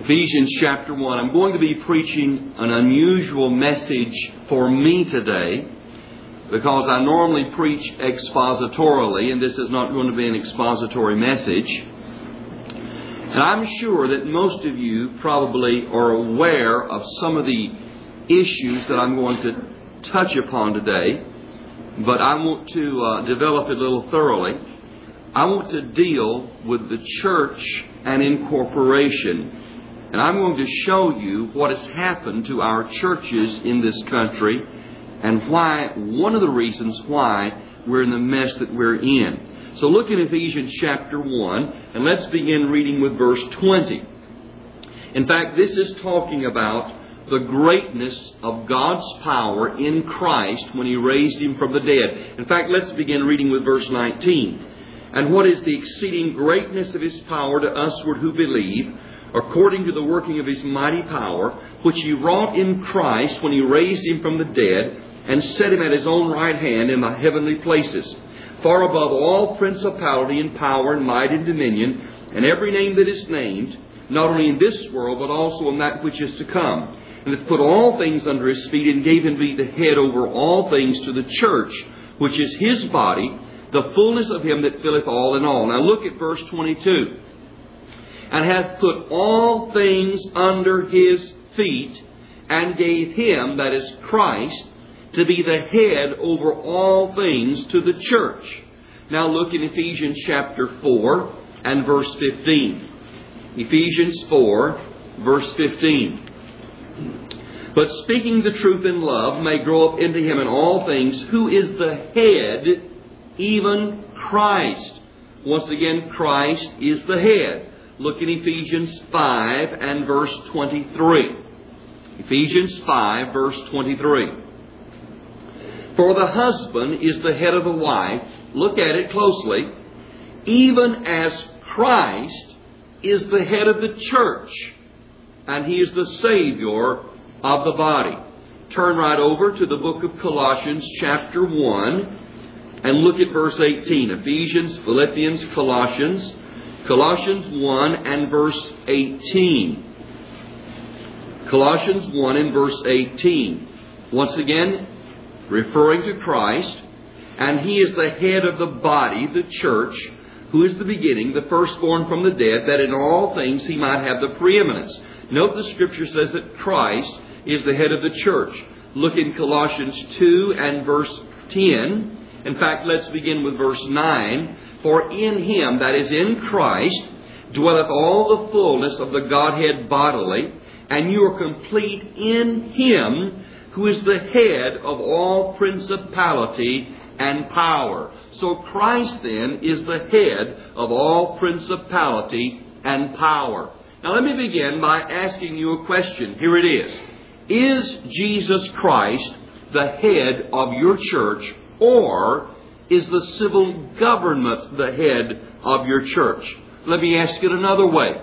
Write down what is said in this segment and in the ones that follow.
Ephesians chapter 1. I'm going to be preaching an unusual message for me today because I normally preach expositorily, and this is not going to be an expository message. And I'm sure that most of you probably are aware of some of the issues that I'm going to touch upon today, but I want to develop it a little thoroughly. I want to deal with the church and incorporation. And I'm going to show you what has happened to our churches in this country and why, one of the reasons why we're in the mess that we're in. So look in Ephesians chapter 1, and let's begin reading with verse 20. In fact, this is talking about the greatness of God's power in Christ when He raised Him from the dead. In fact, let's begin reading with verse 19. And what is the exceeding greatness of His power to usward who believe, according to the working of His mighty power, which He wrought in Christ when He raised Him from the dead, and set Him at His own right hand in the heavenly places, far above all principality and power and might and dominion, and every name that is named, not only in this world, but also in that which is to come. And hath put all things under His feet, and gave Him to be the head over all things to the church, which is His body, the fullness of Him that filleth all in all. Now look at verse 22. And hath put all things under His feet, and gave Him, that is Christ, to be the head over all things to the church. Now look in Ephesians chapter 4 and verse 15. Ephesians 4, verse 15. But speaking the truth in love may grow up into Him in all things, who is the head, even Christ. Once again, Christ is the head. Look in Ephesians 5 and verse 23. Ephesians 5, verse 23. For the husband is the head of the wife, look at it closely, even as Christ is the head of the church, and He is the Savior of the body. Turn right over to the book of Colossians chapter 1 and look at verse 18. Ephesians, Philippians, Colossians 1 and verse 18. Colossians 1 and verse 18. Once again, referring to Christ, and He is the head of the body, the church, who is the beginning, the firstborn from the dead, that in all things He might have the preeminence. Note the Scripture says that Christ is the head of the church. Look in Colossians 2 and verse 10. In fact, let's begin with verse 9. For in Him, that is in Christ, dwelleth all the fullness of the Godhead bodily, and you are complete in Him, who is the head of all principality and power. So Christ then is the head of all principality and power. Now let me begin by asking you a question. Here it is. Is Jesus Christ the head of your church, or is the civil government the head of your church? Let me ask it another way.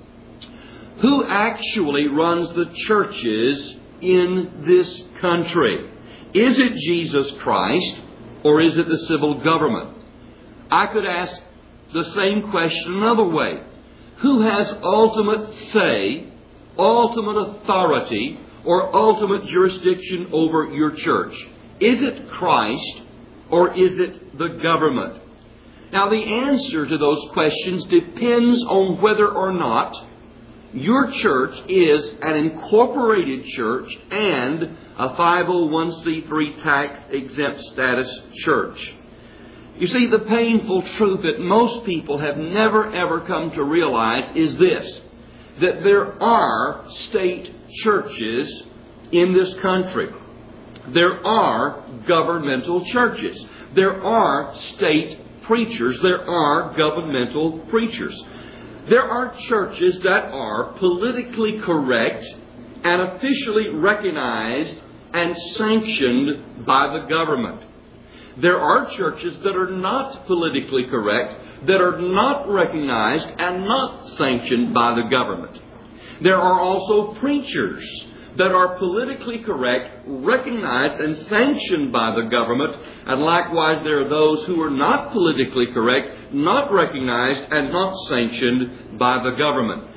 Who actually runs the churches in this country? Is it Jesus Christ, or is it the civil government? I could ask the same question another way. Who has ultimate say, ultimate authority, or ultimate jurisdiction over your church? Is it Christ, or is it the government? Now, the answer to those questions depends on whether or not your church is an incorporated church and a 501c3 tax-exempt status church. You see, the painful truth that most people have never ever come to realize is this, that there are state churches in this country. There are governmental churches. There are state preachers. There are governmental preachers. There are churches that are politically correct and officially recognized and sanctioned by the government. There are churches that are not politically correct, that are not recognized and not sanctioned by the government. There are also preachers that are politically correct, recognized and sanctioned by the government, and likewise there are those who are not politically correct, not recognized and not sanctioned by the government.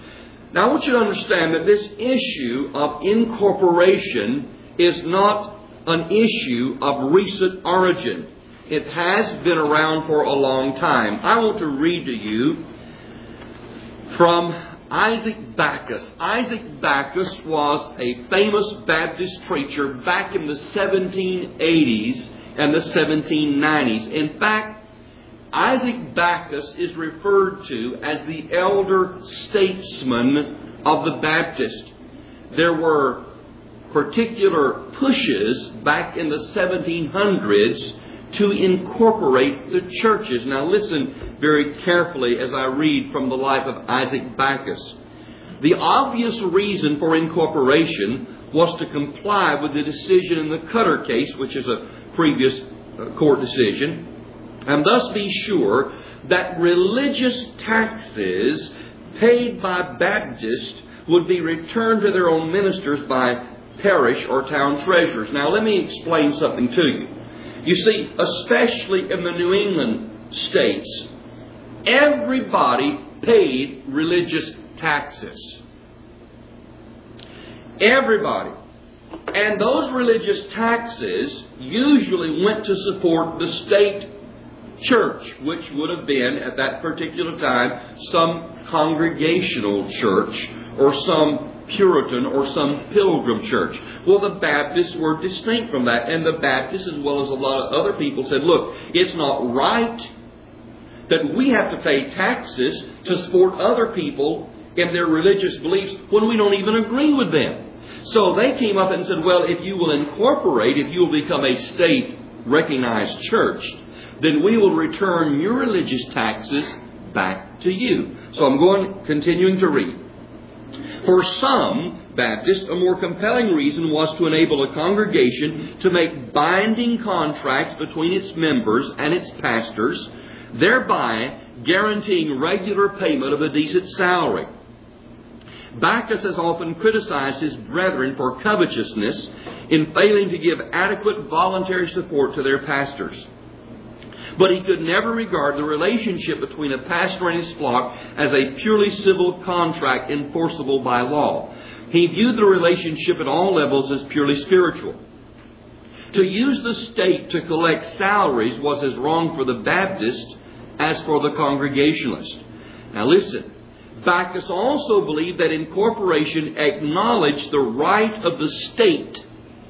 Now I want you to understand that this issue of incorporation is not an issue of recent origin. It has been around for a long time. I want to read to you from Isaac Backus. Isaac Backus was a famous Baptist preacher back in the 1780s and the 1790s. In fact, Isaac Backus is referred to as the elder statesman of the Baptist. There were particular pushes back in the 1700s to incorporate the churches. Now listen very carefully as I read from the life of Isaac Backus. The obvious reason for incorporation was to comply with the decision in the Cutter case, which is a previous court decision, and thus be sure that religious taxes paid by Baptists would be returned to their own ministers by parish or town treasurers. Now let me explain something to you. You see, especially in the New England states, everybody paid religious taxes. Everybody. And those religious taxes usually went to support the state church, which would have been, at that particular time, some congregational church or some Puritan or some pilgrim church. Well, the Baptists were distinct from that. And the Baptists, as well as a lot of other people, said, look, it's not right that we have to pay taxes to support other people in their religious beliefs when we don't even agree with them. So they came up and said, well, if you will incorporate, if you will become a state-recognized church, then we will return your religious taxes back to you. So I'm continuing to read. For some Baptists, a more compelling reason was to enable a congregation to make binding contracts between its members and its pastors, thereby guaranteeing regular payment of a decent salary. Backus has often criticized his brethren for covetousness in failing to give adequate voluntary support to their pastors. But he could never regard the relationship between a pastor and his flock as a purely civil contract enforceable by law. He viewed the relationship at all levels as purely spiritual. To use the state to collect salaries was as wrong for the Baptist as for the Congregationalist. Now listen, Backus also believed that incorporation acknowledged the right of the state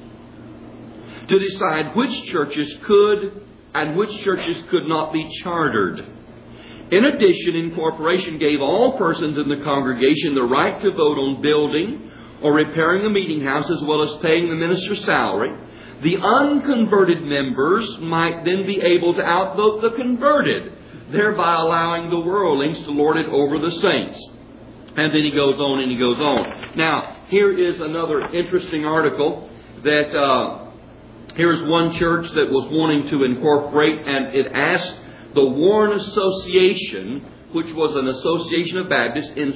to decide which churches could and which churches could not be chartered. In addition, incorporation gave all persons in the congregation the right to vote on building or repairing a meeting house, as well as paying the minister's salary. The unconverted members might then be able to outvote the converted, thereby allowing the worldlings to lord it over the saints. And then he goes on and he goes on. Now, here is another interesting article that here's one church that was wanting to incorporate, and it asked the Warren Association, which was an association of Baptists, in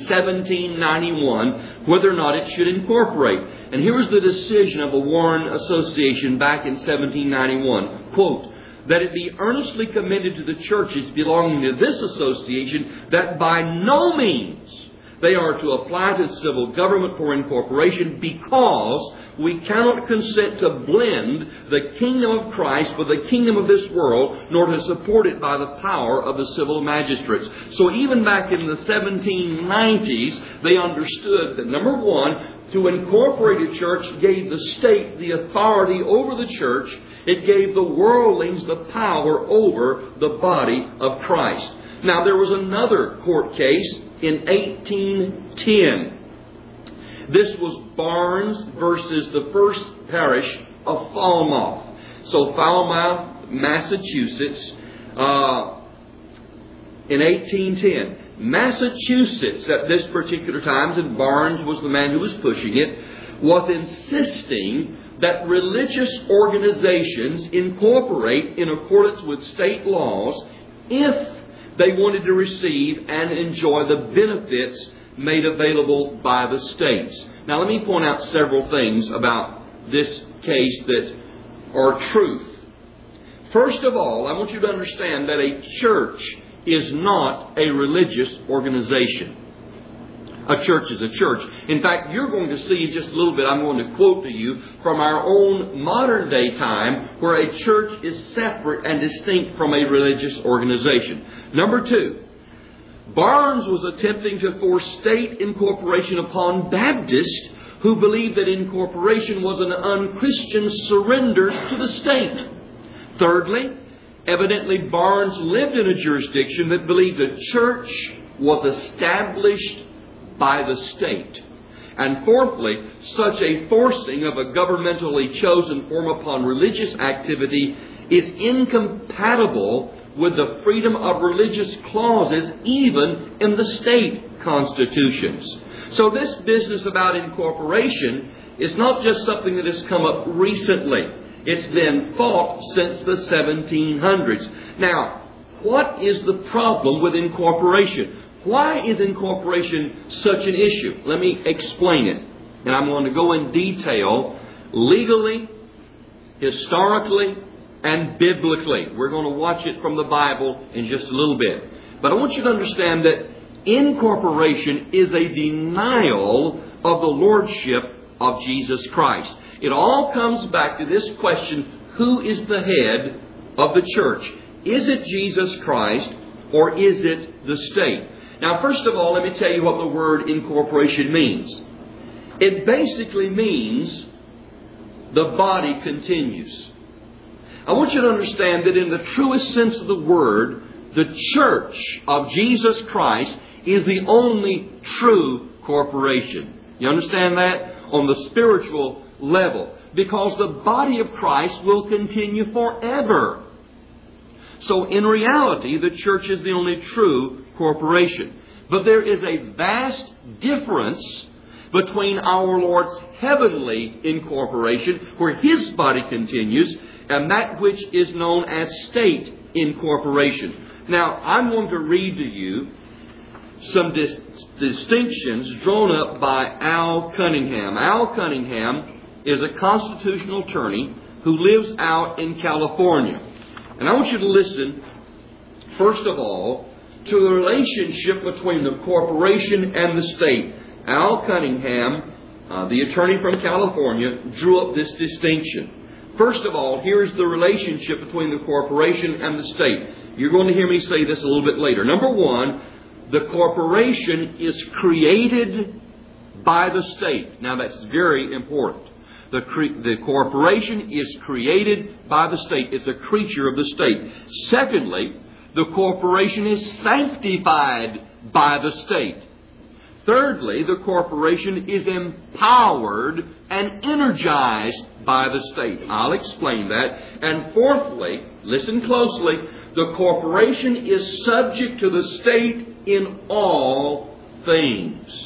1791, whether or not it should incorporate. And here was the decision of the Warren Association back in 1791. Quote, that it be earnestly commended to the churches belonging to this association that by no means they are to apply to civil government for incorporation, because we cannot consent to blend the kingdom of Christ with the kingdom of this world, nor to support it by the power of the civil magistrates. So even back in the 1790s, they understood that, number one, to incorporate a church gave the state the authority over the church. It gave the worldlings the power over the body of Christ. Now, there was another court case in 1810. This was Barnes versus the First Parish of Falmouth. So Falmouth, Massachusetts, in 1810. Massachusetts at this particular time, and Barnes was the man who was pushing it, was insisting that religious organizations incorporate in accordance with state laws if they wanted to receive and enjoy the benefits made available by the states. Now let me point out several things about this case that are truth. First of all, I want you to understand that a church is not a religious organization. A church is a church. In fact, you're going to see in just a little bit, I'm going to quote to you from our own modern day time where a church is separate and distinct from a religious organization. Number 2, Barnes was attempting to force state incorporation upon Baptists who believed that incorporation was an unchristian surrender to the state. Thirdly, evidently Barnes lived in a jurisdiction that believed the church was established by the state. And fourthly, such a forcing of a governmentally chosen form upon religious activity is incompatible with the freedom of religious clauses even in the state constitutions. So this business about incorporation is not just something that has come up recently. It's been fought since the 1700s. Now, what is the problem with incorporation? Why is incorporation such an issue? Let me explain it. And I'm going to go in detail legally, historically, and biblically. We're going to watch it from the Bible in just a little bit. But I want you to understand that incorporation is a denial of the lordship of Jesus Christ. It all comes back to this question: who is the head of the church? Is it Jesus Christ or is it the state? Now, first of all, let me tell you what the word incorporation means. It basically means the body continues. I want you to understand that in the truest sense of the word, the church of Jesus Christ is the only true corporation. You understand that? On the spiritual level. Because the body of Christ will continue forever. So in reality, the church is the only true corporation. But there is a vast difference between our Lord's heavenly incorporation, where His body continues, and that which is known as state incorporation. Now, I'm going to read to you some distinctions drawn up by Al Cunningham. Al Cunningham is a constitutional attorney who lives out in California. And I want you to listen, first of all, to the relationship between the corporation and the state. Al Cunningham, the attorney from California, drew up this distinction. First of all, here's the relationship between the corporation and the state. You're going to hear me say this a little bit later. Number 1, the corporation is created by the state. Now that's very important. The corporation is created by the state. It's a creature of the state. Secondly, the corporation is sanctified by the state. Thirdly, the corporation is empowered and energized by the state. I'll explain that. And fourthly, listen closely, the corporation is subject to the state in all things.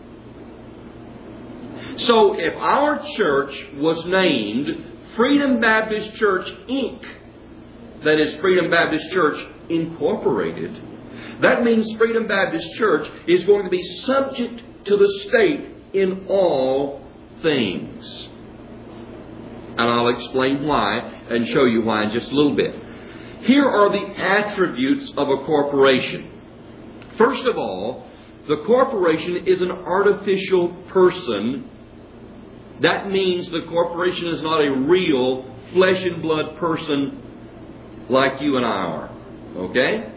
So if our church was named Freedom Baptist Church, Inc., that is Freedom Baptist Church Incorporated, that means Freedom Baptist Church is going to be subject to the state in all things. And I'll explain why and show you why in just a little bit. Here are the attributes of a corporation. First of all, the corporation is an artificial person. That means the corporation is not a real flesh and blood person like you and I are. Okay?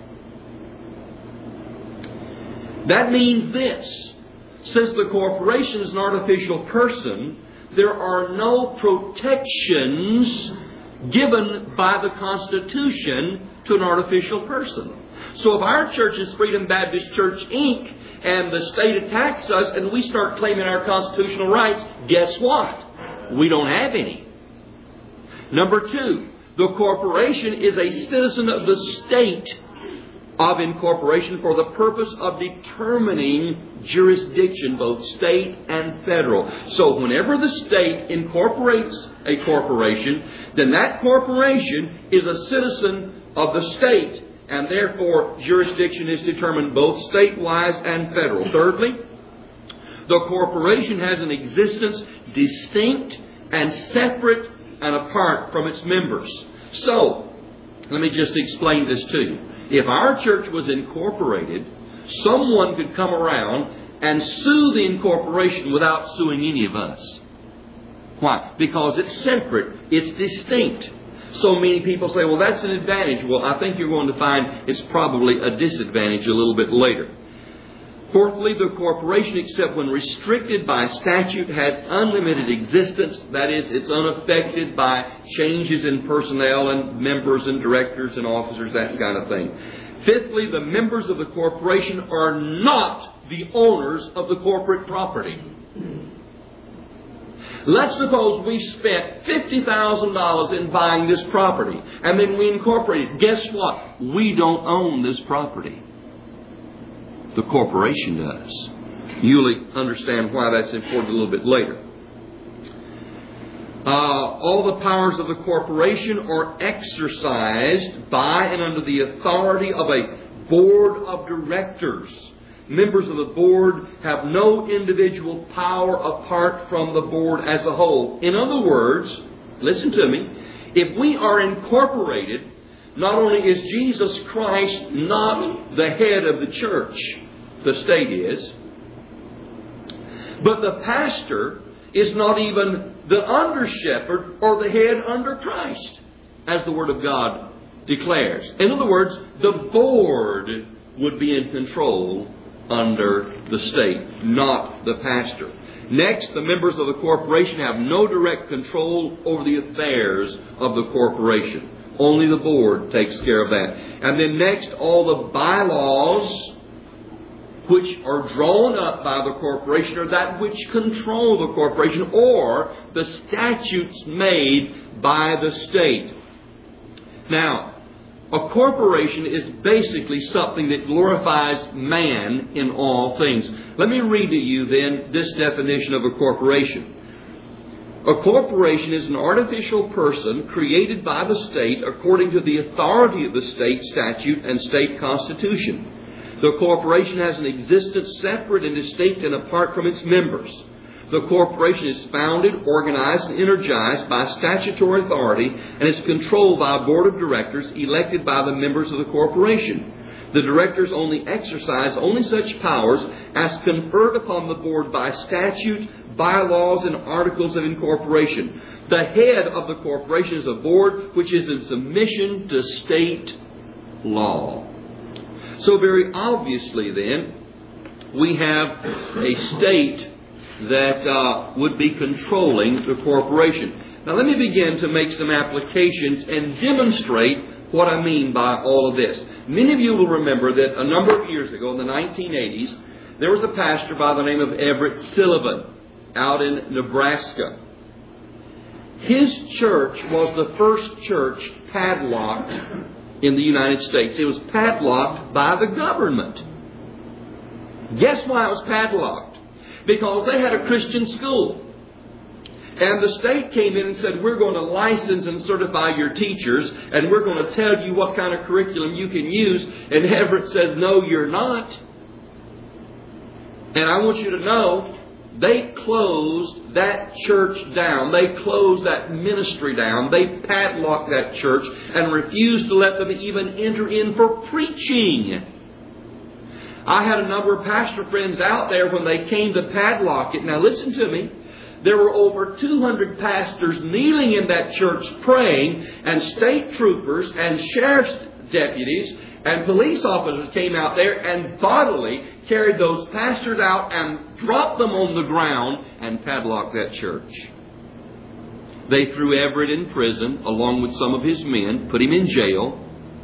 That means this. Since the corporation is an artificial person, there are no protections given by the Constitution to an artificial person. So if our church is Freedom Baptist Church, Inc., and the state attacks us and we start claiming our constitutional rights, guess what? We don't have any. Number 2, the corporation is a citizen of the state of incorporation for the purpose of determining jurisdiction, both state and federal. So whenever the state incorporates a corporation, then that corporation is a citizen of the state, and therefore jurisdiction is determined both state-wise and federal. Thirdly, the corporation has an existence distinct and separate and apart from its members. So, let me just explain this to you. If our church was incorporated, someone could come around and sue the incorporation without suing any of us. Why? Because it's separate. It's distinct. So many people say, well, that's an advantage. Well, I think you're going to find it's probably a disadvantage a little bit later. Fourthly, the corporation, except when restricted by statute, has unlimited existence. That is, it's unaffected by changes in personnel and members and directors and officers, that kind of thing. Fifthly, the members of the corporation are not the owners of the corporate property. Let's suppose we spent $50,000 in buying this property, and then we incorporated. Guess what? We don't own this property. The corporation does. You'll understand why that's important a little bit later. All the powers of the corporation are exercised by and under the authority of a board of directors. Members of the board have no individual power apart from the board as a whole. In other words, listen to me, if we are incorporated, not only is Jesus Christ not the head of the church, the state is, but the pastor is not even the under-shepherd or the head under Christ, as the Word of God declares. In other words, the board would be in control under the state, not the pastor. Next, the members of the corporation have no direct control over the affairs of the corporation. Only the board takes care of that. And then next, all the bylaws which are drawn up by the corporation are that which control the corporation, or the statutes made by the state. Now, a corporation is basically something that glorifies man in all things. Let me read to you then this definition of a corporation. A corporation is an artificial person created by the state according to the authority of the state statute and state constitution. The corporation has an existence separate and distinct and apart from its members. The corporation is founded, organized, and energized by statutory authority and is controlled by a board of directors elected by the members of the corporation. The directors only exercise such powers as conferred upon the board by statute, bylaws, and articles of incorporation. The head of the corporation is a board which is in submission to state law. So very obviously then, we have a state that would be controlling the corporation. Now let me begin to make some applications and demonstrate what I mean by all of this. Many of you will remember that a number of years ago, in the 1980s, there was a pastor by the name of Everett Sullivan out in Nebraska. His church was the first church padlocked in the United States. It was padlocked by the government. Guess why it was padlocked? Because they had a Christian school. And the state came in and said, we're going to license and certify your teachers, and we're going to tell you what kind of curriculum you can use. And Everett says, no, you're not. And I want you to know, they closed that church down. They closed that ministry down. They padlocked that church and refused to let them even enter in for preaching. I had a number of pastor friends out there when they came to padlock it. Now listen to me. There were over 200 pastors kneeling in that church praying, and state troopers and sheriff's deputies and police officers came out there and bodily carried those pastors out and dropped them on the ground and padlocked that church. They threw Everett in prison along with some of his men, put him in jail.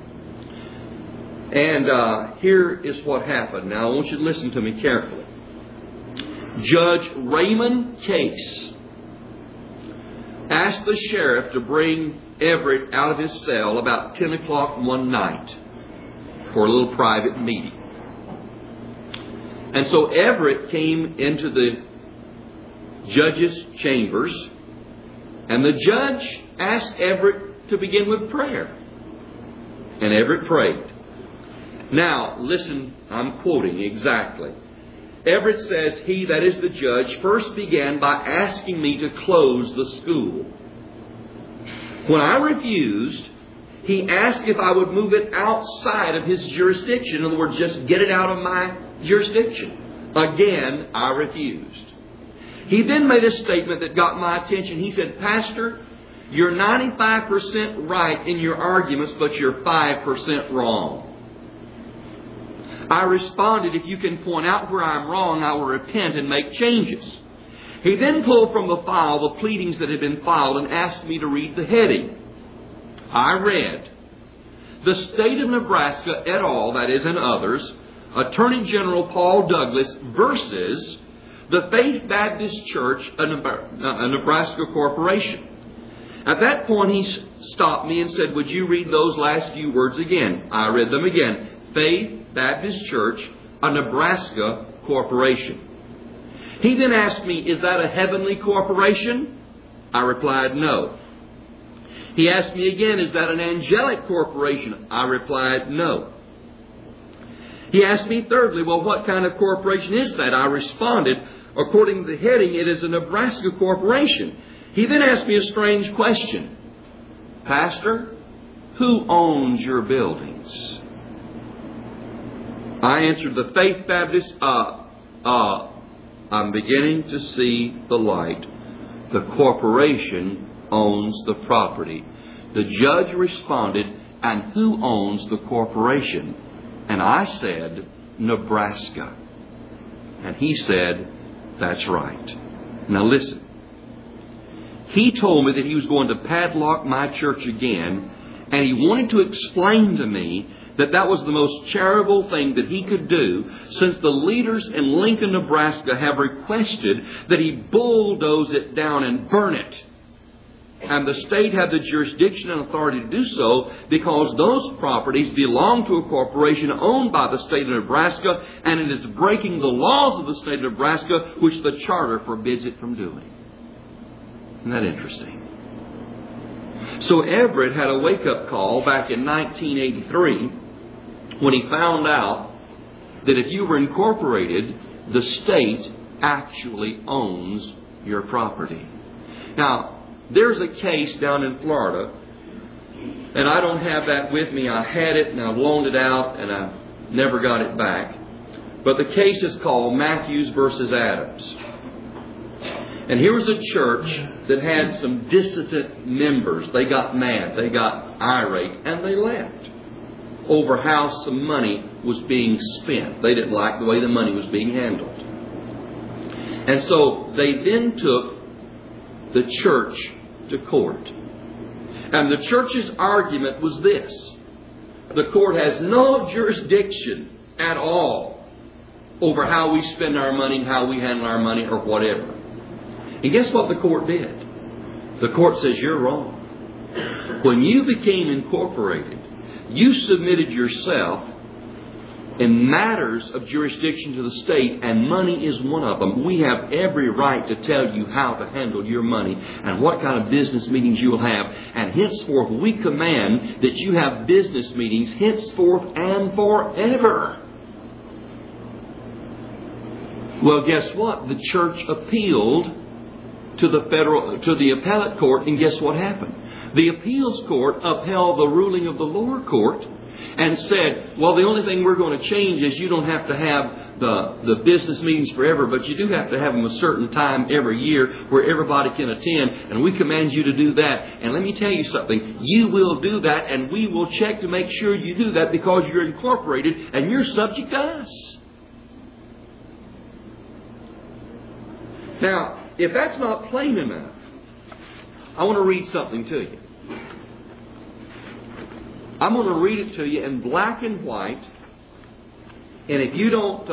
And here is what happened. Now I want you to listen to me carefully. Judge Raymond Case asked the sheriff to bring Everett out of his cell about 10 o'clock one night for a little private meeting. And so Everett came into the judge's chambers, and the judge asked Everett to begin with prayer. And Everett prayed. Now, listen, I'm quoting exactly. Everett says, he, that is the judge, first began by asking me to close the school. When I refused, he asked if I would move it outside of his jurisdiction. In other words, just get it out of my jurisdiction. Again, I refused. He then made a statement that got my attention. He said, "Pastor, you're 95% right in your arguments, but you're 5% wrong." I responded, "If you can point out where I'm wrong, I will repent and make changes." He then pulled from the file the pleadings that had been filed and asked me to read the heading. I read, "The State of Nebraska et al., that is, and others, Attorney General Paul Douglas versus the Faith Baptist Church, a Nebraska corporation." At that point, he stopped me and said, "Would you read those last few words again?" I read them again. Faith Baptist Church, a Nebraska corporation. He then asked me, "Is that a heavenly corporation?" I replied, "No." He asked me again, "Is that an angelic corporation?" I replied, "No." He asked me thirdly, "Well, what kind of corporation is that?" I responded, "According to the heading, it is a Nebraska corporation." He then asked me a strange question. "Pastor, who owns your buildings?" I answered, "The Faith Baptist, I'm beginning to see the light. The corporation owns the property." The judge responded, "And who owns the corporation?" And I said, "Nebraska." And he said, "That's right." Now listen. He told me that he was going to padlock my church again, and he wanted to explain to me that that was the most charitable thing that he could do, since the leaders in Lincoln, Nebraska have requested that he bulldoze it down and burn it. And the state had the jurisdiction and authority to do so because those properties belong to a corporation owned by the state of Nebraska, and it is breaking the laws of the state of Nebraska, which the charter forbids it from doing. Isn't that interesting? So Everett had a wake-up call back in 1983 when he found out that if you were incorporated, the state actually owns your property. Now, there's a case down in Florida, and I don't have that with me. I had it and I loaned it out and I never got it back. But the case is called Matthews versus Adams. And here was a church that had some dissident members. They got mad, they got irate, and they left over how some money was being spent. They didn't like the way the money was being handled. And so they then took the church to court. And the church's argument was this: the court has no jurisdiction at all over how we spend our money, how we handle our money, or whatever. And guess what the court did? The court says, "You're wrong. When you became incorporated, you submitted yourself in matters of jurisdiction to the state, and money is one of them. We have every right to tell you how to handle your money and what kind of business meetings you will have. And henceforth, we command that you have business meetings henceforth and forever." Well, guess what? The church appealed to the appellate court, and guess what happened? The appeals court upheld the ruling of the lower court and said, "Well, the only thing we're going to change is you don't have to have the business meetings forever, but you do have to have them a certain time every year where everybody can attend, and we command you to do that. And let me tell you something, you will do that, and we will check to make sure you do that because you're incorporated and you're subject to us." Now, if that's not plain enough, I want to read something to you. I'm going to read it to you in black and white. And if you don't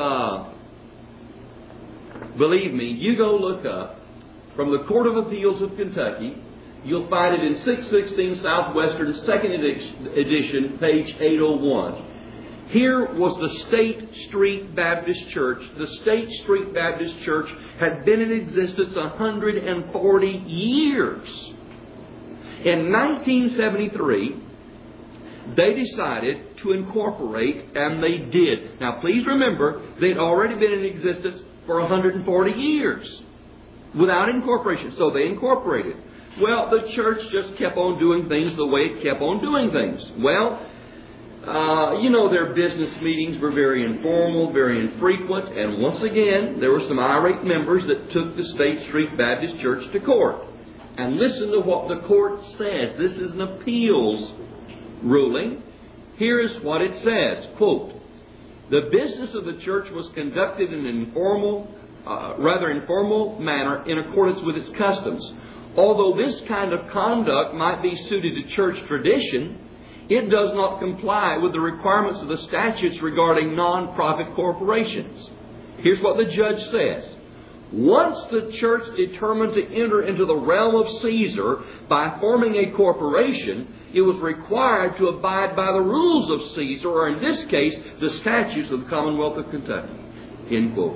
believe me, you go look up from the Court of Appeals of Kentucky. You'll find it in 616 Southwestern, 2nd edition, page 801. Here was the State Street Baptist Church. The State Street Baptist Church had been in existence 140 years. In 1973, they decided to incorporate, and they did. Now, please remember, they'd already been in existence for 140 years without incorporation. So they incorporated. Well, the church just kept on doing things the way it kept on doing things. Well, Their business meetings were very informal, very infrequent, and once again, there were some irate members that took the State Street Baptist Church to court. And listen to what the court says. This is an appeals ruling. Here is what it says, quote, "The business of the church was conducted in an rather informal manner in accordance with its customs. Although this kind of conduct might be suited to church tradition, it does not comply with the requirements of the statutes regarding non-profit corporations." Here's what the judge says. Once the church determined to enter into the realm of Caesar by forming a corporation, it was required to abide by the rules of Caesar, or in this case, the statutes of the Commonwealth of Kentucky. End quote.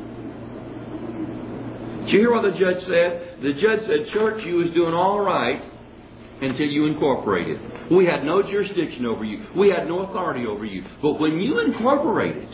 Did you hear what the judge said? The judge said, "Church, you was doing all right until you incorporated. We had no jurisdiction over you. We had no authority over you. But when you incorporated,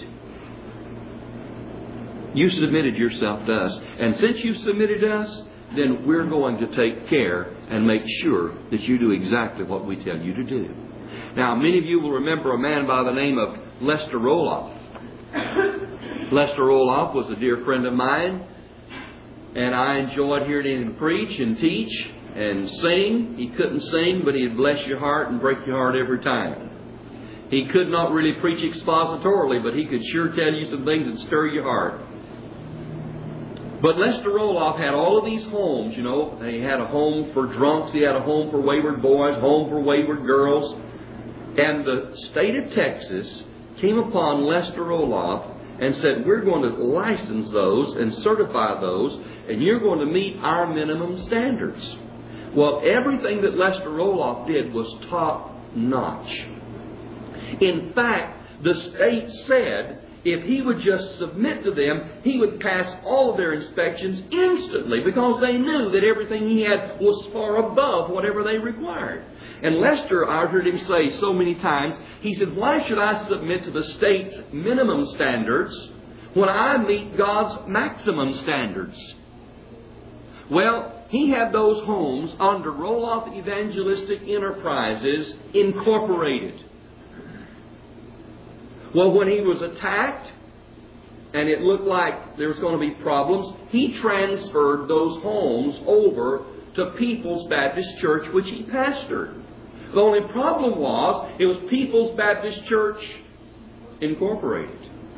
you submitted yourself to us. And since you've submitted to us, then we're going to take care and make sure that you do exactly what we tell you to do." Now, many of you will remember a man by the name of Lester Roloff. Lester Roloff was a dear friend of mine, and I enjoyed hearing him preach and teach and sing. He couldn't sing, but he'd bless your heart and break your heart every time. He could not really preach expositorily, but he could sure tell you some things that stir your heart. But Lester Roloff had all of these homes, He had a home for drunks. He had a home for wayward boys, home for wayward girls. And the state of Texas came upon Lester Roloff and said, "We're going to license those and certify those, and you're going to meet our minimum standards." Well, everything that Lester Roloff did was top-notch. In fact, the state said if he would just submit to them, he would pass all of their inspections instantly, because they knew that everything he had was far above whatever they required. And Lester, I heard him say so many times, he said, "Why should I submit to the state's minimum standards when I meet God's maximum standards?" Well, he had those homes under Roloff Evangelistic Enterprises Incorporated. Well, when he was attacked and it looked like there was going to be problems, he transferred those homes over to People's Baptist Church, which he pastored. The only problem was, it was People's Baptist Church Incorporated.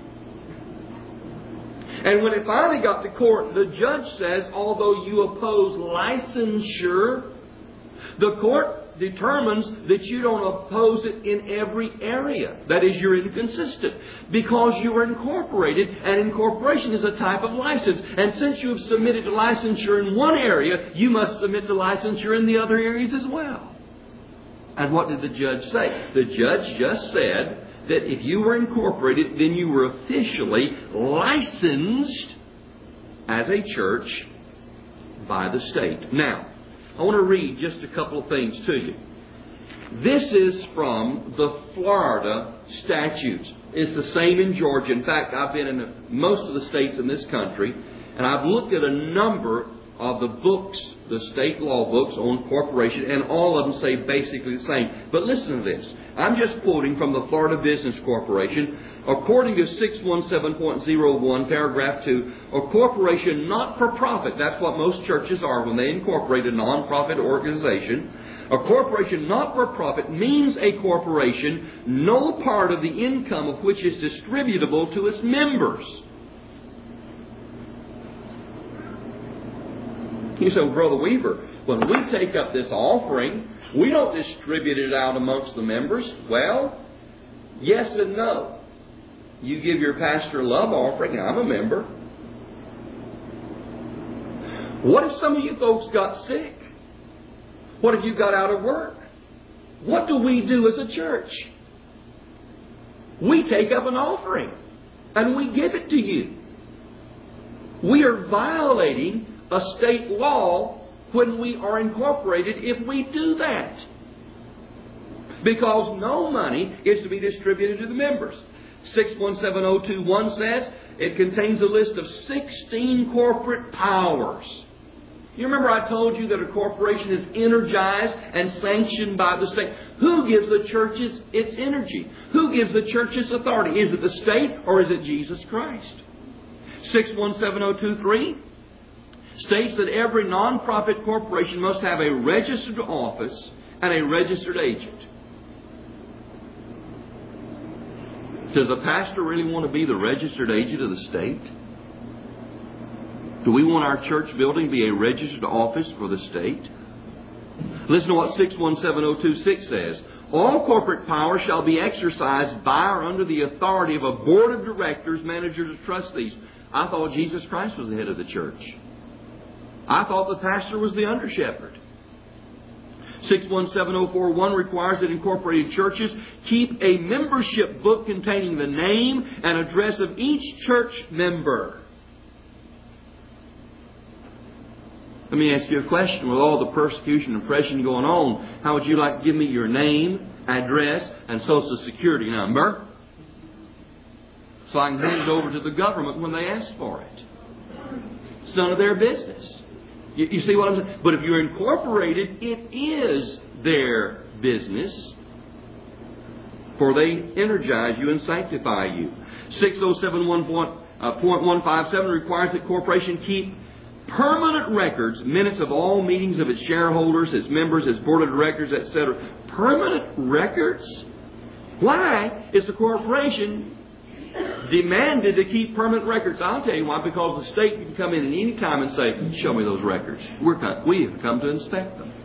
And when it finally got to court, the judge says, although you oppose licensure, the court determines that you don't oppose it in every area. That is, you're inconsistent. Because you are incorporated, and incorporation is a type of license. And since you have submitted to licensure in one area, you must submit to licensure in the other areas as well. And what did the judge say? The judge just said that if you were incorporated, then you were officially licensed as a church by the state. Now, I want to read just a couple of things to you. This is from the Florida statutes. It's the same in Georgia. In fact, I've been in most of the states in this country, and I've looked at a number of the books, the state law books on corporation, and all of them say basically the same. But listen to this. I'm just quoting from the Florida Business Corporation. According to 617.01, paragraph 2, a corporation not for profit, that's what most churches are when they incorporate a non-profit organization. A corporation not for profit means a corporation, no part of the income of which is distributable to its members. You say, well, Brother Weaver, when we take up this offering, we don't distribute it out amongst the members. Well, yes and no. You give your pastor a love offering, I'm a member. What if some of you folks got sick? What if you got out of work? What do we do as a church? We take up an offering and we give it to you. We are violating a state law when we are incorporated if we do that. Because no money is to be distributed to the members. 617.021 says it contains a list of 16 corporate powers. You remember I told you that a corporation is energized and sanctioned by the state. Who gives the church its energy? Who gives the church its authority? Is it the state or is it Jesus Christ? 617023 states that every non-profit corporation must have a registered office and a registered agent. Does a pastor really want to be the registered agent of the state? Do we want our church building to be a registered office for the state? Listen to what 617026 says. All corporate power shall be exercised by or under the authority of a board of directors, managers, and trustees. I thought Jesus Christ was the head of the church. I thought the pastor was the under shepherd. 617041 requires that incorporated churches keep a membership book containing the name and address of each church member. Let me ask you a question. With all the persecution and oppression going on, how would you like to give me your name, address, and Social Security number so I can hand it over to the government when they ask for it? It's none of their business. You see what I'm saying? But if you're incorporated, it is their business, for they energize you and sanctify you. 6071.157 requires that corporation keep permanent records, minutes of all meetings of its shareholders, its members, its board of directors, etc. Permanent records? Why is the corporation demanded to keep permanent records? I'll tell you why. Because the state can come in at any time and say, show me those records. We have come to inspect them.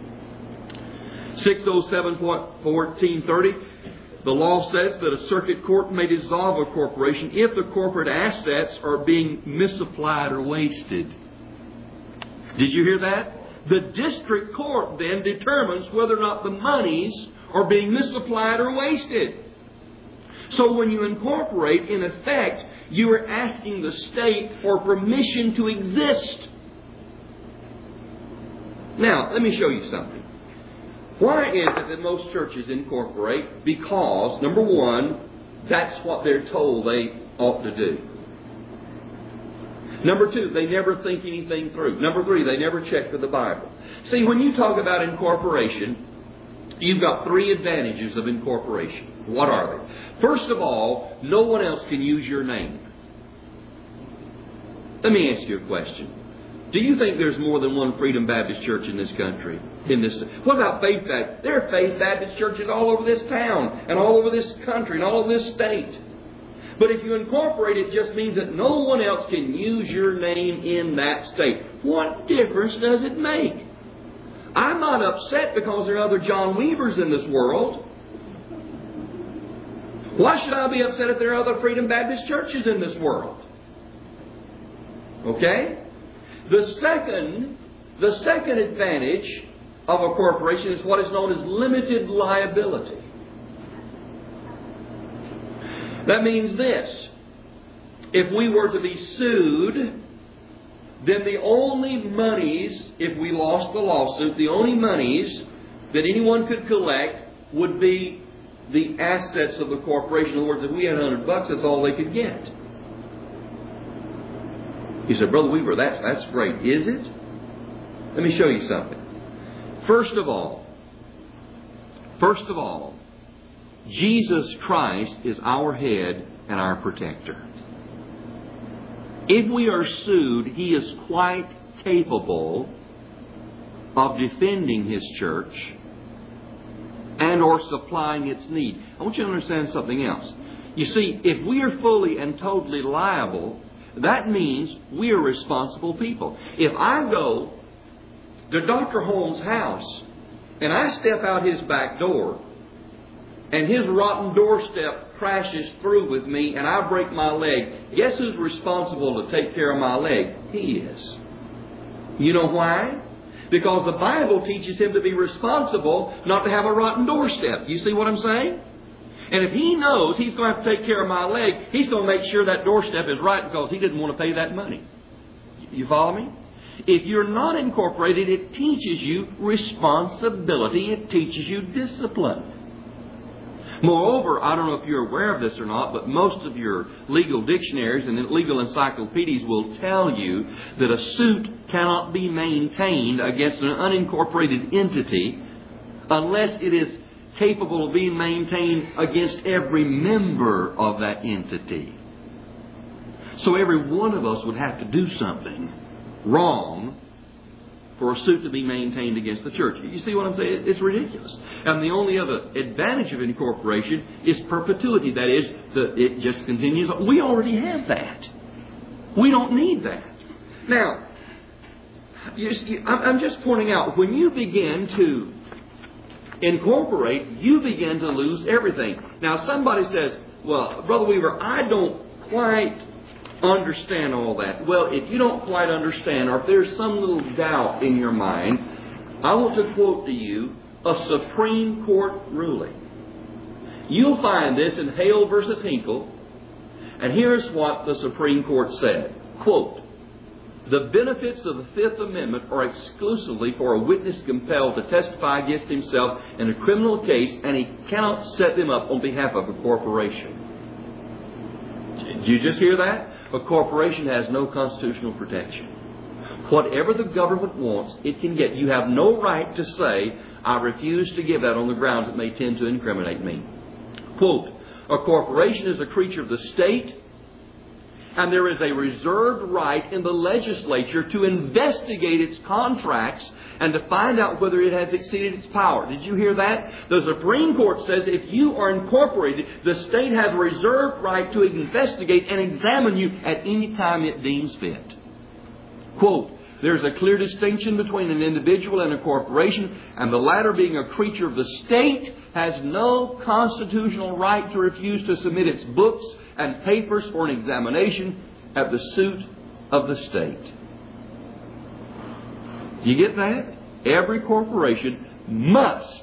607.1430. The law says that a circuit court may dissolve a corporation if the corporate assets are being misapplied or wasted. Did you hear that? The district court then determines whether or not the monies are being misapplied or wasted. So when you incorporate, in effect, you are asking the state for permission to exist. Now, let me show you something. Why is it that most churches incorporate? Because, number one, that's what they're told they ought to do. Number two, they never think anything through. Number three, they never check with the Bible. See, when you talk about incorporation, you've got three advantages of incorporation. What are they? First of all, no one else can use your name. Let me ask you a question. Do you think there's more than one Freedom Baptist Church in this country? What about Faith Baptist? There are Faith Baptist churches all over this town and all over this country and all over this state. But if you incorporate, it just means that no one else can use your name in that state. What difference does it make? I'm not upset because there are other John Weavers in this world. Why should I be upset if there are other Freedom Baptist churches in this world? Okay? The second advantage of a corporation is what is known as limited liability. That means this. If we were to be sued, then the only monies, if we lost the lawsuit, the only monies that anyone could collect would be the assets of the corporation. In other words, if we had $100, that's all they could get. You said, Brother Weaver, that's great. Is it? Let me show you something. First of all, Jesus Christ is our head and our protector. If we are sued, He is quite capable of defending His church and or supplying its need. I want you to understand something else. You see, if we are fully and totally liable, that means we are responsible people. If I go to Dr. Holmes' house and I step out his back door and his rotten doorstep crashes through with me and I break my leg, guess who's responsible to take care of my leg? He is. You know why? Because the Bible teaches him to be responsible, not to have a rotten doorstep. You see what I'm saying? And if he knows he's going to have to take care of my leg, he's going to make sure that doorstep is right because he didn't want to pay that money. You follow me? If you're not incorporated, it teaches you responsibility. It teaches you discipline. Moreover, I don't know if you're aware of this or not, but most of your legal dictionaries and legal encyclopedias will tell you that a suit cannot be maintained against an unincorporated entity unless it is capable of being maintained against every member of that entity. So every one of us would have to do something wrong for a suit to be maintained against the church. You see what I'm saying? It's ridiculous. And the only other advantage of incorporation is perpetuity. That is, it just continues. We already have that. We don't need that. Now, I'm just pointing out, when you begin to incorporate, you begin to lose everything. Now, somebody says, well, Brother Weaver, I don't quite understand all that. Well, if you don't quite understand, or if there's some little doubt in your mind, I want to quote to you a Supreme Court ruling. You'll find this in Hale versus Hinkle, and here's what the Supreme Court said. Quote, "The benefits of the Fifth Amendment are exclusively for a witness compelled to testify against himself in a criminal case, and he cannot set them up on behalf of a corporation." Did you just hear that? A corporation has no constitutional protection. Whatever the government wants, it can get. You have no right to say, I refuse to give that on the grounds it may tend to incriminate me. Quote, "A corporation is a creature of the state, and there is a reserved right in the legislature to investigate its contracts and to find out whether it has exceeded its power." Did you hear that? The Supreme Court says if you are incorporated, the state has a reserved right to investigate and examine you at any time it deems fit. Quote, "There's a clear distinction between an individual and a corporation, and the latter, being a creature of the state, has no constitutional right to refuse to submit its books and papers for an examination at the suit of the state." You get that? Every corporation must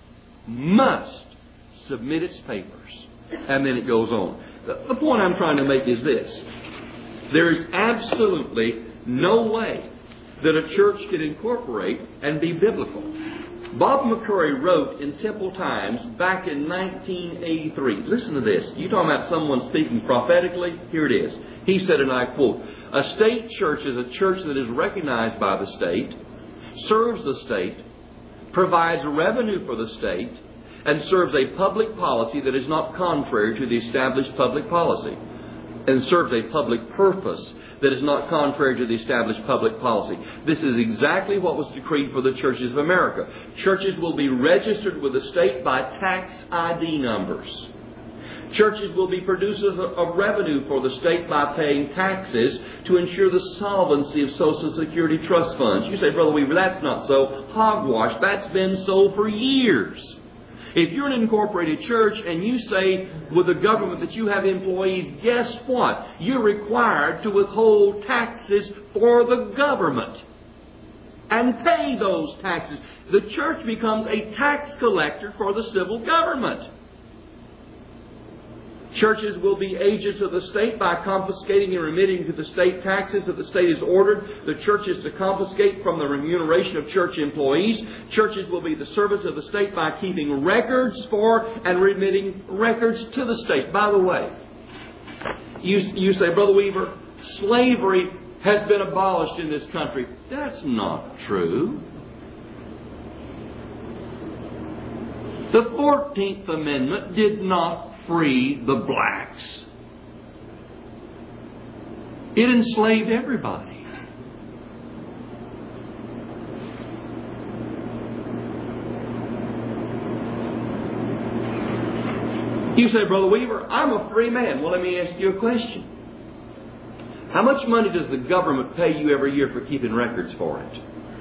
submit its papers. And then it goes on. The point I'm trying to make is this. There is absolutely no way that a church can incorporate and be biblical. Bob McCurry wrote in Temple Times back in 1983. Listen to this. You talking about someone speaking prophetically? Here it is. He said, and I quote, "A state church is a church that is recognized by the state, serves the state, provides revenue for the state, and serves a public policy that is not contrary to the established public policy, and serves a public purpose that is not contrary to the established public policy." This is exactly what was decreed for the churches of America. Churches will be registered with the state by tax ID numbers. Churches will be producers of revenue for the state by paying taxes to ensure the solvency of Social Security trust funds. You say, "Brother Weaver, that's not so." Hogwash. That's been so for years. If you're an incorporated church and you say with the government that you have employees, guess what? You're required to withhold taxes for the government and pay those taxes. The church becomes a tax collector for the civil government. Churches will be agents of the state by confiscating and remitting to the state taxes that the state has ordered the churches to confiscate from the remuneration of church employees. Churches will be the servants of the state by keeping records for and remitting records to the state. By the way, you say, "Brother Weaver, slavery has been abolished in this country." That's not true. The 14th Amendment did not free the blacks. It enslaved everybody. You say, "Brother Weaver, I'm a free man." Well, let me ask you a question. How much money does the government pay you every year for keeping records for it?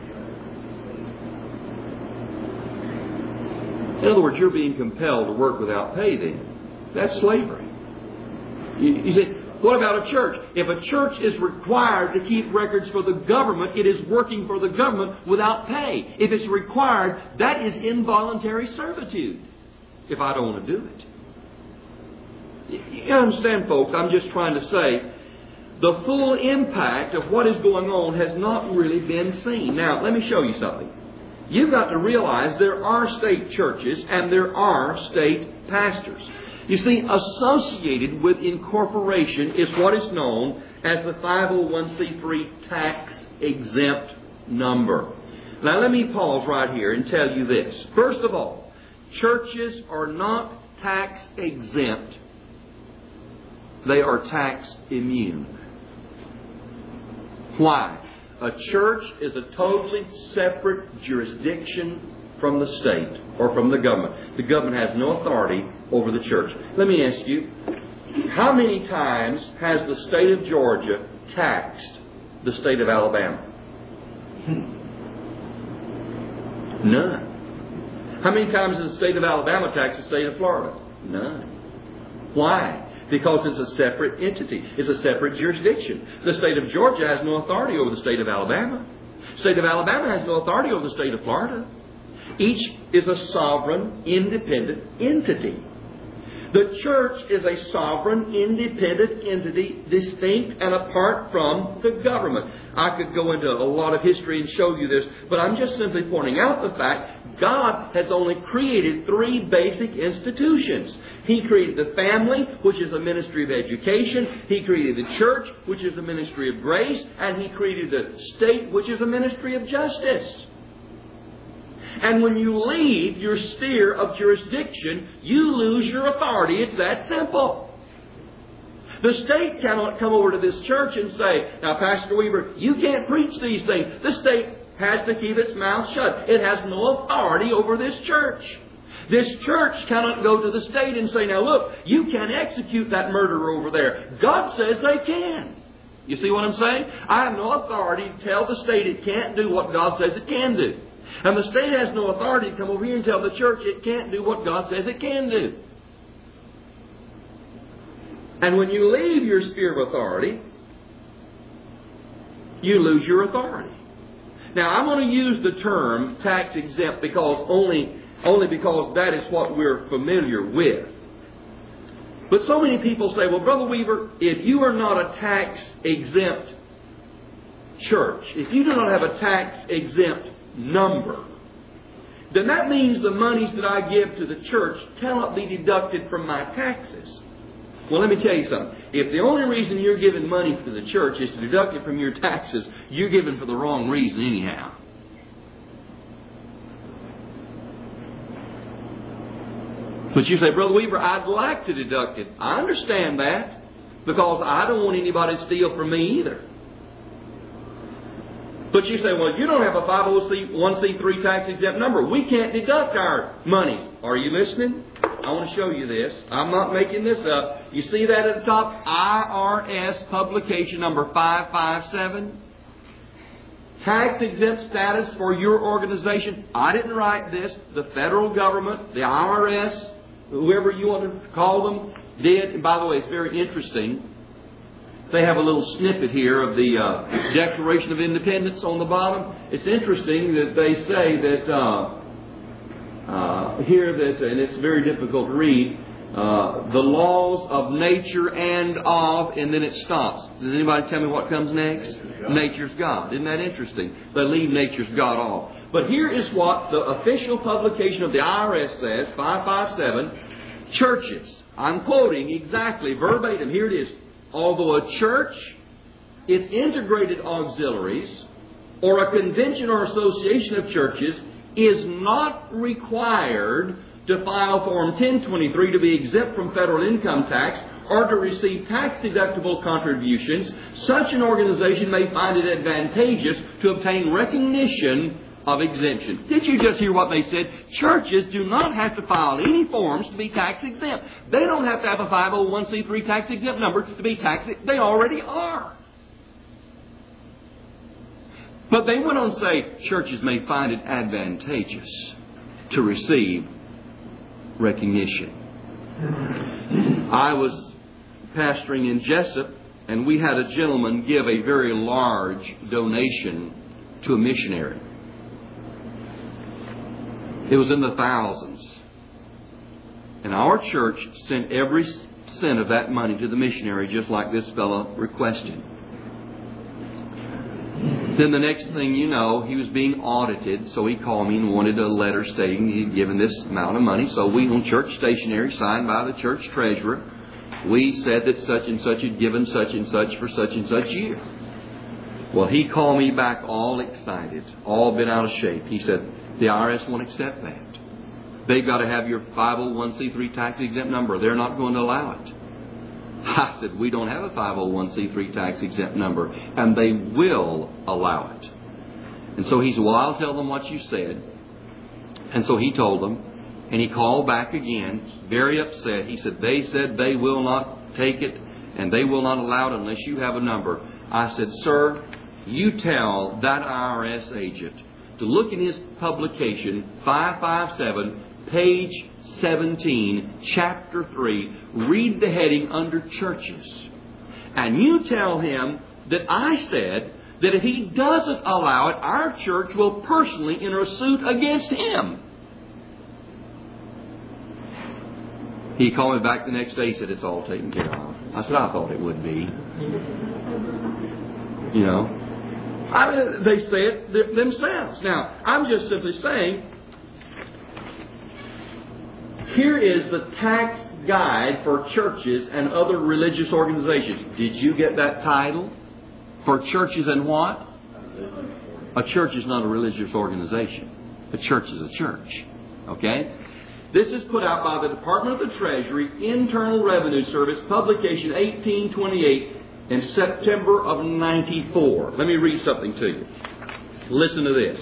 In other words, you're being compelled to work without pay then. That's slavery. You say, what about a church? If a church is required to keep records for the government, it is working for the government without pay. If it's required, that is involuntary servitude. If I don't want to do it. You understand, folks, I'm just trying to say the full impact of what is going on has not really been seen. Now, let me show you something. You've got to realize there are state churches and there are state pastors. You see, associated with incorporation is what is known as the 501c3 tax-exempt number. Now let me pause right here and tell you this. First of all, churches are not tax-exempt. They are tax-immune. Why? A church is a totally separate jurisdiction from the state or from the government. The government has no authority over the church. Let me ask you, how many times has the state of Georgia taxed the state of Alabama? None. How many times has the state of Alabama taxed the state of Florida? None. Why? Because it's a separate entity. It's a separate jurisdiction. The state of Georgia has no authority over the state of Alabama. The state of Alabama has no authority over the state of Florida. Each is a sovereign, independent entity. The church is a sovereign, independent entity, distinct and apart from the government. I could go into a lot of history and show you this, but I'm just simply pointing out the fact God has only created three basic institutions. He created the family, which is a ministry of education. He created the church, which is a ministry of grace. And He created the state, which is a ministry of justice. And when you leave your sphere of jurisdiction, you lose your authority. It's that simple. The state cannot come over to this church and say, now, Pastor Weaver, you can't preach these things. The state has to keep its mouth shut. It has no authority over this church. This church cannot go to the state and say, now look, you can't execute that murderer over there. God says they can. You see what I'm saying? I have no authority to tell the state it can't do what God says it can do. And the state has no authority to come over here and tell the church it can't do what God says it can do. And when you leave your sphere of authority, you lose your authority. Now, I'm going to use the term tax-exempt because only because that is what we're familiar with. But so many people say, well, Brother Weaver, if you are not a tax-exempt church, if you do not have a tax-exempt number, then that means the monies that I give to the church cannot be deducted from my taxes. Well, let me tell you something. If the only reason you're giving money to the church is to deduct it from your taxes, you're giving for the wrong reason anyhow. But you say, Brother Weaver, I'd like to deduct it. I understand that, because I don't want anybody to steal from me either. But you say, well, you don't have a 501c3 tax-exempt number. We can't deduct our monies. Are you listening? I want to show you this. I'm not making this up. You see that at the top? IRS publication number 557. Tax-exempt status for your organization. I didn't write this. The federal government, the IRS, whoever you want to call them, did. And by the way, it's very interesting. They have a little snippet here of the Declaration of Independence on the bottom. It's interesting that they say that here that, and it's very difficult to read, the laws of nature and of, and then it stops. Does anybody tell me what comes next? Nature's God. Isn't that interesting? They leave nature's God off. But here is what the official publication of the IRS says, 557, churches. I'm quoting exactly, verbatim. Here it is. Although a church, its integrated auxiliaries, or a convention or association of churches is not required to file Form 1023 to be exempt from federal income tax or to receive tax-deductible contributions, such an organization may find it advantageous to obtain recognition of exemption. Did you just hear what they said? Churches do not have to file any forms to be tax-exempt. They don't have to have a 501c3 tax-exempt number to be tax-exempt. They already are. But they went on to say churches may find it advantageous to receive recognition. I was pastoring in Jessup, and we had a gentleman give a very large donation to a missionary. It was in the thousands. And our church sent every cent of that money to the missionary, just like this fellow requested. Then the next thing you know, he was being audited, so he called me and wanted a letter stating he had given this amount of money. So we, on church stationery signed by the church treasurer, we said that such and such had given such and such for such and such year. Well, he called me back all excited, all bent out of shape. He said, the IRS won't accept that. They've got to have your 501c3 tax exempt number. They're not going to allow it. I said, we don't have a 501c3 tax exempt number, and they will allow it. And so he said, well, I'll tell them what you said. And so he told them, and he called back again, very upset. He said, they said they will not take it, and they will not allow it unless you have a number. I said, sir, you tell that IRS agent to look in his publication, 557, page 17, chapter 3, read the heading under churches. And you tell him that I said that if he doesn't allow it, our church will personally enter a suit against him. He called me back the next day. He said, it's all taken care of. I said, I thought it would be. You know, they say it themselves. Now, I'm just simply saying, here is the tax guide for churches and other religious organizations. Did you get that title? For churches and what? A church is not a religious organization. A church is a church. Okay? This is put out by the Department of the Treasury, Internal Revenue Service, publication 1828 in September of 94. Let me read something to you. Listen to this.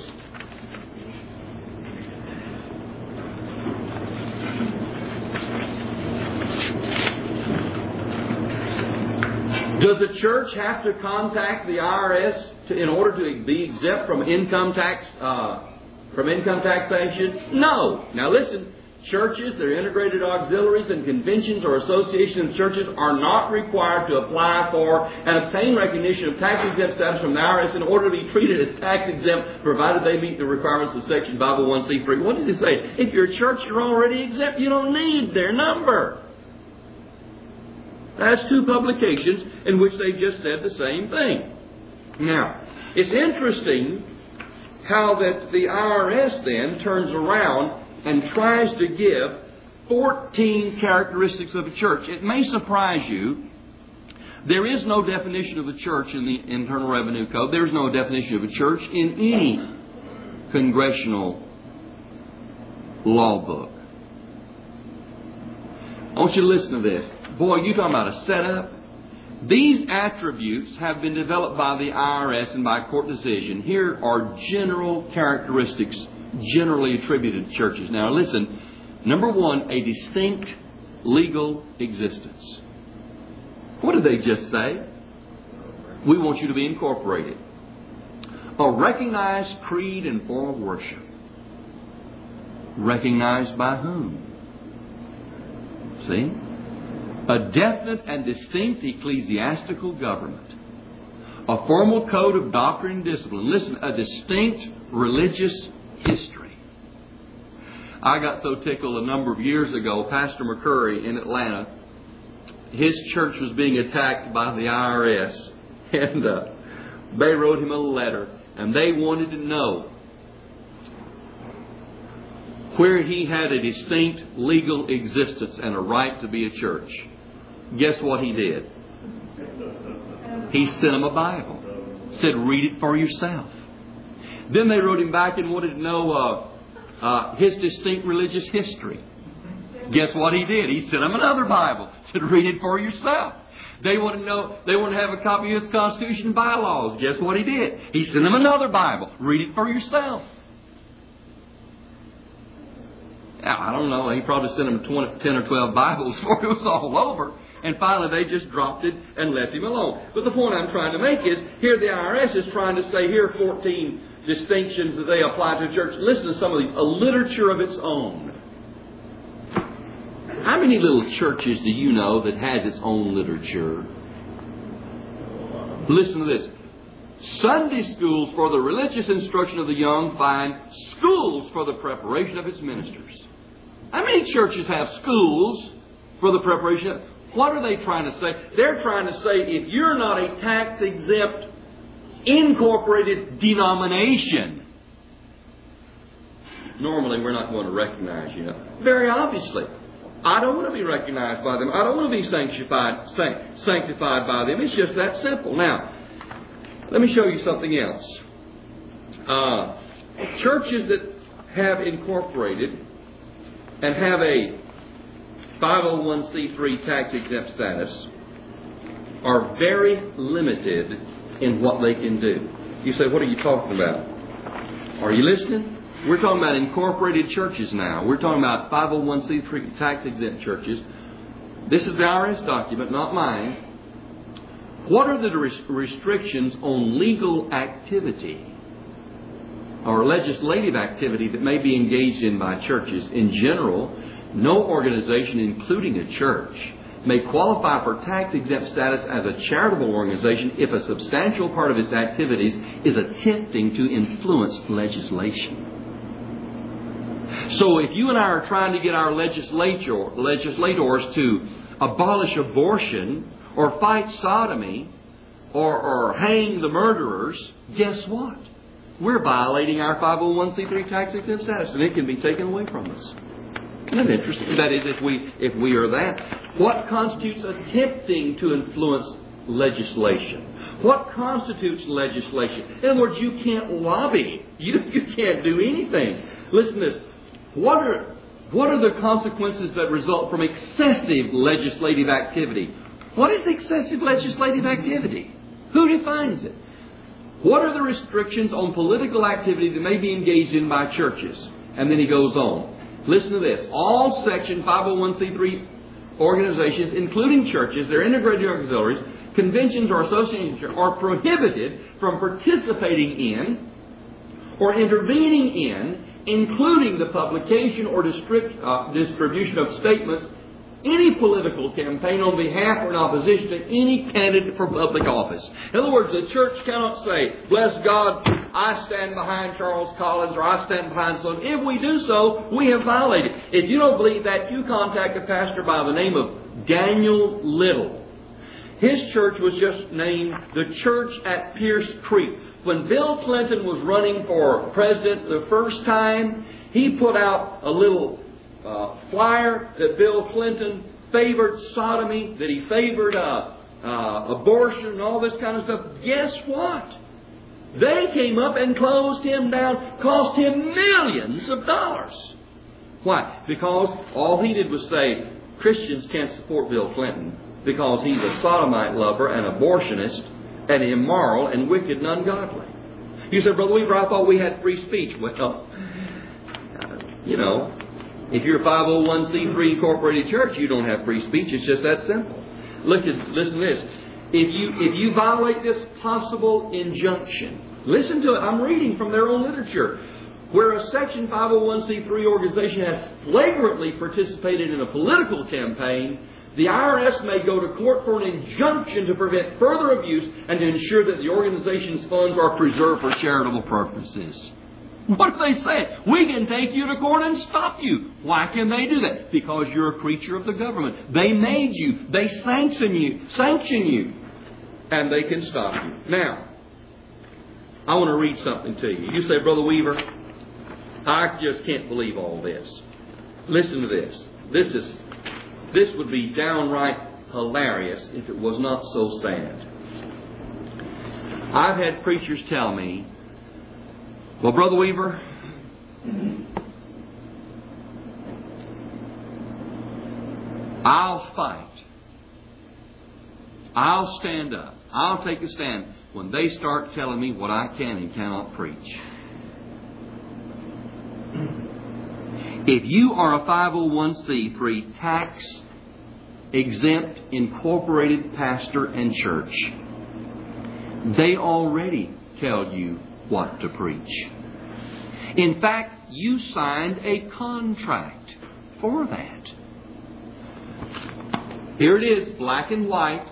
Does the church have to contact the IRS in order to be exempt from income taxation? No. Now listen. Churches, their integrated auxiliaries and conventions or associations of churches are not required to apply for and obtain recognition of tax-exempt status from the IRS in order to be treated as tax-exempt, provided they meet the requirements of Section 501c3. What did it say? If you're a church, you're already exempt. You don't need their number. That's two publications in which they just said the same thing. Now, it's interesting how that the IRS then turns around and tries to give 14 characteristics of a church. It may surprise you. There is no definition of a church in the Internal Revenue Code. There is no definition of a church in any congressional law book. I want you to listen to this. Boy, you're talking about a setup. These attributes have been developed by the IRS and by court decision. Here are general characteristics generally attributed to churches. Now listen, number one, a distinct legal existence. What did they just say? We want you to be incorporated. A recognized creed and form of worship. Recognized by whom? See? A definite and distinct ecclesiastical government. A formal code of doctrine and discipline. Listen, a distinct religious history. I got so tickled a number of years ago, Pastor McCurry in Atlanta, his church was being attacked by the IRS, and they wrote him a letter, and they wanted to know where he had a distinct legal existence and a right to be a church. Guess what he did? He sent them a Bible. Said, read it for yourself. Then they wrote him back and wanted to know his distinct religious history. Guess what he did? He sent them another Bible. Said, read it for yourself. They want to know. They want to have a copy of his Constitution and bylaws. Guess what he did? He sent them another Bible. Read it for yourself. Now, I don't know. He probably sent them 10 or 12 Bibles before it was all over. And finally, they just dropped it and left him alone. But the point I'm trying to make is, here the IRS is trying to say, here are 14 distinctions that they apply to a church. Listen to some of these. A literature of its own. How many little churches do you know that has its own literature? Listen to this. Sunday schools for the religious instruction of the young find schools for the preparation of its ministers. How many churches have schools for the preparation of... What are they trying to say? They're trying to say, if you're not a tax-exempt incorporated denomination, normally we're not going to recognize you. Very obviously. I don't want to be recognized by them. I don't want to be sanctified by them. It's just that simple. Now, let me show you something else. Churches that have incorporated and have a 501c3 tax-exempt status are very limited in what they can do. You say, what are you talking about? Are you listening? We're talking about incorporated churches now. We're talking about 501c3 tax-exempt churches. This is the IRS document, not mine. What are the restrictions on legal activity or legislative activity that may be engaged in by churches? In general, no organization, including a church, may qualify for tax-exempt status as a charitable organization if a substantial part of its activities is attempting to influence legislation. So if you and I are trying to get our legislators to abolish abortion or fight sodomy or hang the murderers, guess what? We're violating our 501c3 tax-exempt status, and it can be taken away from us. Isn't that interesting? That is, if we are that. What constitutes attempting to influence legislation? What constitutes legislation? In other words, you can't lobby. You can't do anything. Listen to this. What are the consequences that result from excessive legislative activity? What is excessive legislative activity? Who defines it? What are the restrictions on political activity that may be engaged in by churches? And then he goes on. Listen to this. All Section 501c3 organizations, including churches, their integrated auxiliaries, conventions or associations, are prohibited from participating in or intervening in, including the publication or distribution of statements, any political campaign on behalf or in opposition to any candidate for public office. In other words, the church cannot say, bless God, I stand behind Charles Collins or I stand behind so. If we do so, we have violated. If you don't believe that, you contact a pastor by the name of Daniel Little. His church was just named the Church at Pierce Creek. When Bill Clinton was running for president the first time, he put out a little flyer that Bill Clinton favored sodomy, that he favored abortion and all this kind of stuff. Guess what? They came up and closed him down, cost him millions of dollars. Why? Because all he did was say, Christians can't support Bill Clinton because he's a sodomite lover, an abortionist, and immoral and wicked and ungodly. You said, Brother Weaver, I thought we had free speech. Well, if you're a 501c3 incorporated church, you don't have free speech. It's just that simple. Listen to this. If you violate this possible injunction, listen to it. I'm reading from their own literature. Where a Section 501c3 organization has flagrantly participated in a political campaign, the IRS may go to court for an injunction to prevent further abuse and to ensure that the organization's funds are preserved for charitable purposes. What are they saying? We can take you to court and stop you. Why can they do that? Because you're a creature of the government. They made you. They sanction you. And they can stop you. Now, I want to read something to you. You say, Brother Weaver, I just can't believe all this. Listen to this. This would be downright hilarious if it was not so sad. I've had preachers tell me, well, Brother Weaver, I'll fight. I'll stand up. I'll take a stand when they start telling me what I can and cannot preach. If you are a 501c3 tax-exempt incorporated pastor and church, they already tell you what to preach. In fact, you signed a contract for that. Here it is, black and white.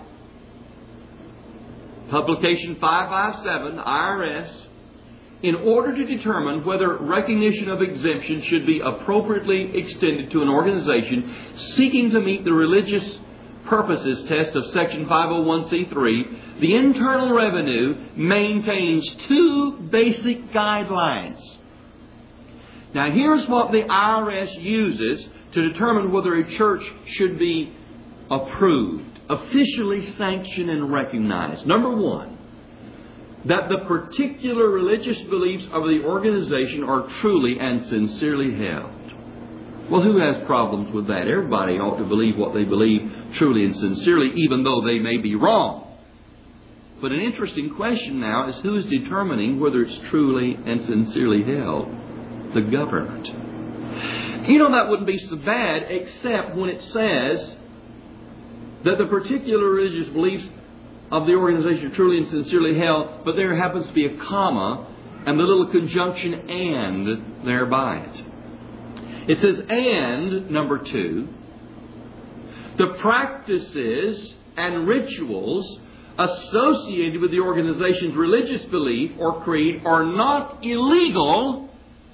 Publication 557, IRS. In order to determine whether recognition of exemption should be appropriately extended to an organization seeking to meet the religious purposes test of Section 501c3, the Internal Revenue maintains two basic guidelines. Now, here's what the IRS uses to determine whether a church should be approved, officially sanctioned and recognized. Number one, that the particular religious beliefs of the organization are truly and sincerely held. Well, who has problems with that? Everybody ought to believe what they believe truly and sincerely, even though they may be wrong. But an interesting question now is who is determining whether it's truly and sincerely held? The government. You know, that wouldn't be so bad except when it says that the particular religious beliefs of the organization are truly and sincerely held, but there happens to be a comma and the little conjunction "and" there by it. It says, and, number 2, the practices and rituals associated with the organization's religious belief or creed are not illegal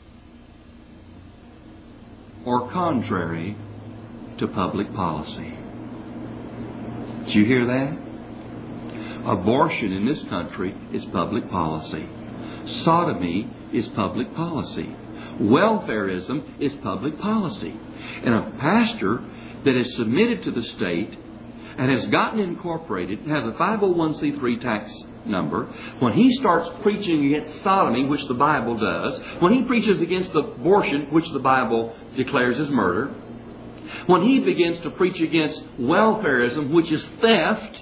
or contrary to public policy. Did you hear that? Abortion in this country is public policy. Sodomy is public policy. Welfarism is public policy. And a pastor that is submitted to the state and has gotten incorporated, has a 501c3 tax number, when he starts preaching against sodomy, which the Bible does, when he preaches against abortion, which the Bible declares as murder, when he begins to preach against welfarism, which is theft,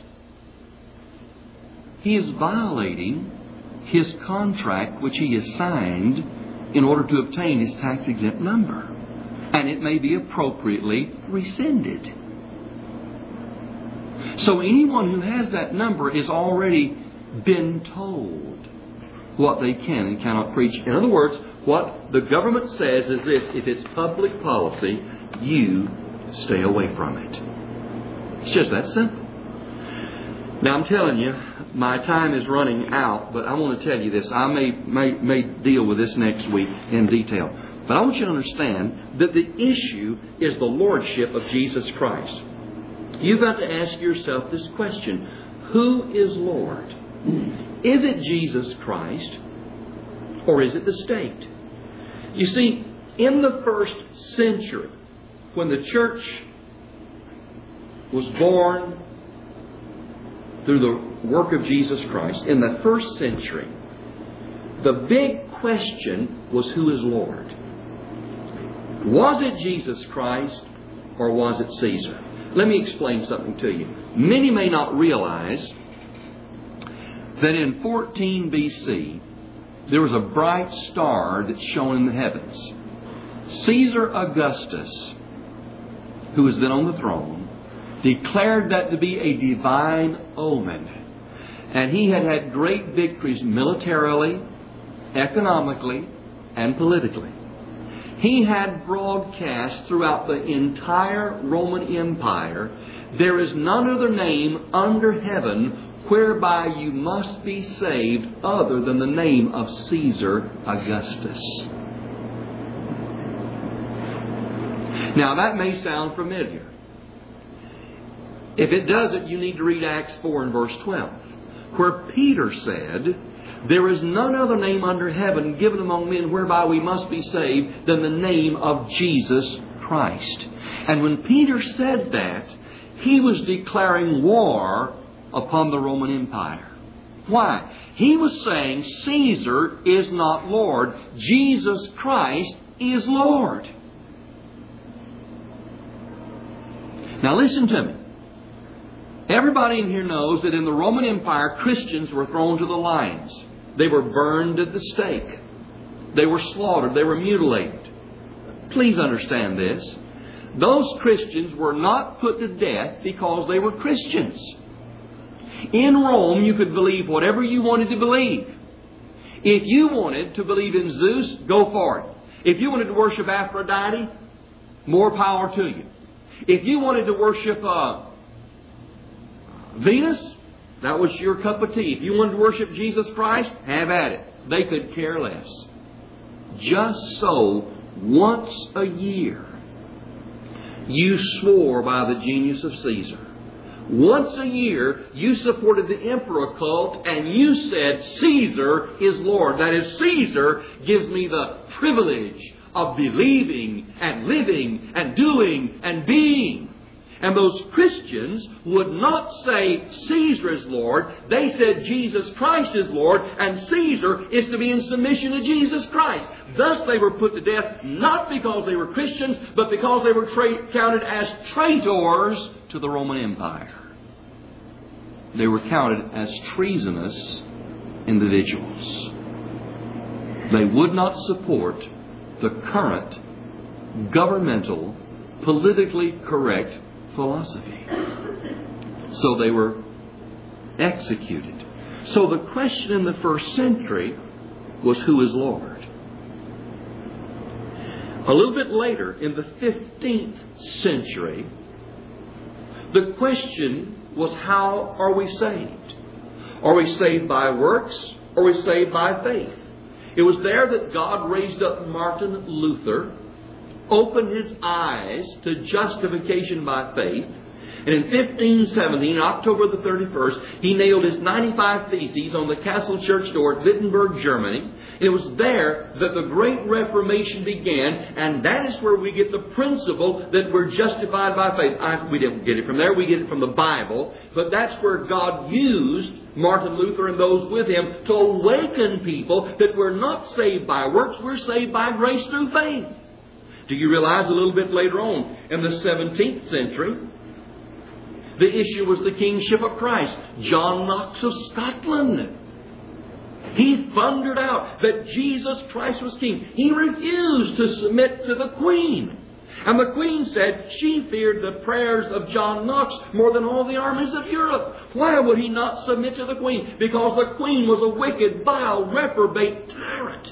he is violating his contract which he has signed in order to obtain his tax-exempt number. And it may be appropriately rescinded. So anyone who has that number has already been told what they can and cannot preach. In other words, what the government says is this: if it's public policy, you stay away from it. It's just that simple. Now, I'm telling you, my time is running out, but I want to tell you this. I may deal with this next week in detail. But I want you to understand that the issue is the Lordship of Jesus Christ. You've got to ask yourself this question: who is Lord? Is it Jesus Christ, or is it the state? You see, in the first century, when the church was born through the work of Jesus Christ, in the first century, the big question was, who is Lord? Was it Jesus Christ, or was it Caesar? Let me explain something to you. Many may not realize that in 14 BC, there was a bright star that shone in the heavens. Caesar Augustus, who was then on the throne, declared that to be a divine omen. And he had had great victories militarily, economically, and politically. He had broadcast throughout the entire Roman Empire, there is none other name under heaven whereby you must be saved other than the name of Caesar Augustus. Now, that may sound familiar. If it doesn't, you need to read Acts 4 and verse 12, where Peter said, there is none other name under heaven given among men whereby we must be saved than the name of Jesus Christ. And when Peter said that, he was declaring war upon the Roman Empire. Why? He was saying Caesar is not Lord. Jesus Christ is Lord. Now listen to me. Everybody in here knows that in the Roman Empire, Christians were thrown to the lions. They were burned at the stake. They were slaughtered. They were mutilated. Please understand this. Those Christians were not put to death because they were Christians. In Rome, you could believe whatever you wanted to believe. If you wanted to believe in Zeus, go for it. If you wanted to worship Aphrodite, more power to you. If you wanted to worship Venus, that was your cup of tea. If you wanted to worship Jesus Christ, have at it. They could care less. Just so, once a year, you swore by the genius of Caesar, Once a year, you supported the emperor cult and you said, Caesar is Lord. That is, Caesar gives me the privilege of believing and living and doing and being. And those Christians would not say Caesar is Lord. They said Jesus Christ is Lord, and Caesar is to be in submission to Jesus Christ. Thus they were put to death, not because they were Christians, but because they were counted as traitors to the Roman Empire. They were counted as treasonous individuals. They would not support the current governmental, politically correct philosophy. So they were executed. So the question in the first century was, who is Lord? A little bit later, in the 15th century, the question was, how are we saved? Are we saved by works, or are we saved by faith? It was there that God raised up Martin Luther, opened his eyes to justification by faith. And in 1517, October the 31st, he nailed his 95 Theses on the Castle Church door at Wittenberg, Germany. And it was there that the Great Reformation began, and that is where we get the principle that we're justified by faith. We didn't get it from there, we get it from the Bible. But that's where God used Martin Luther and those with him to awaken people that we're not saved by works, we're saved by grace through faith. Do you realize a little bit later on, in the 17th century, the issue was the kingship of Christ. John Knox of Scotland, he thundered out that Jesus Christ was king. He refused to submit to the Queen. And the Queen said she feared the prayers of John Knox more than all the armies of Europe. Why would he not submit to the Queen? Because the Queen was a wicked, vile, reprobate tyrant.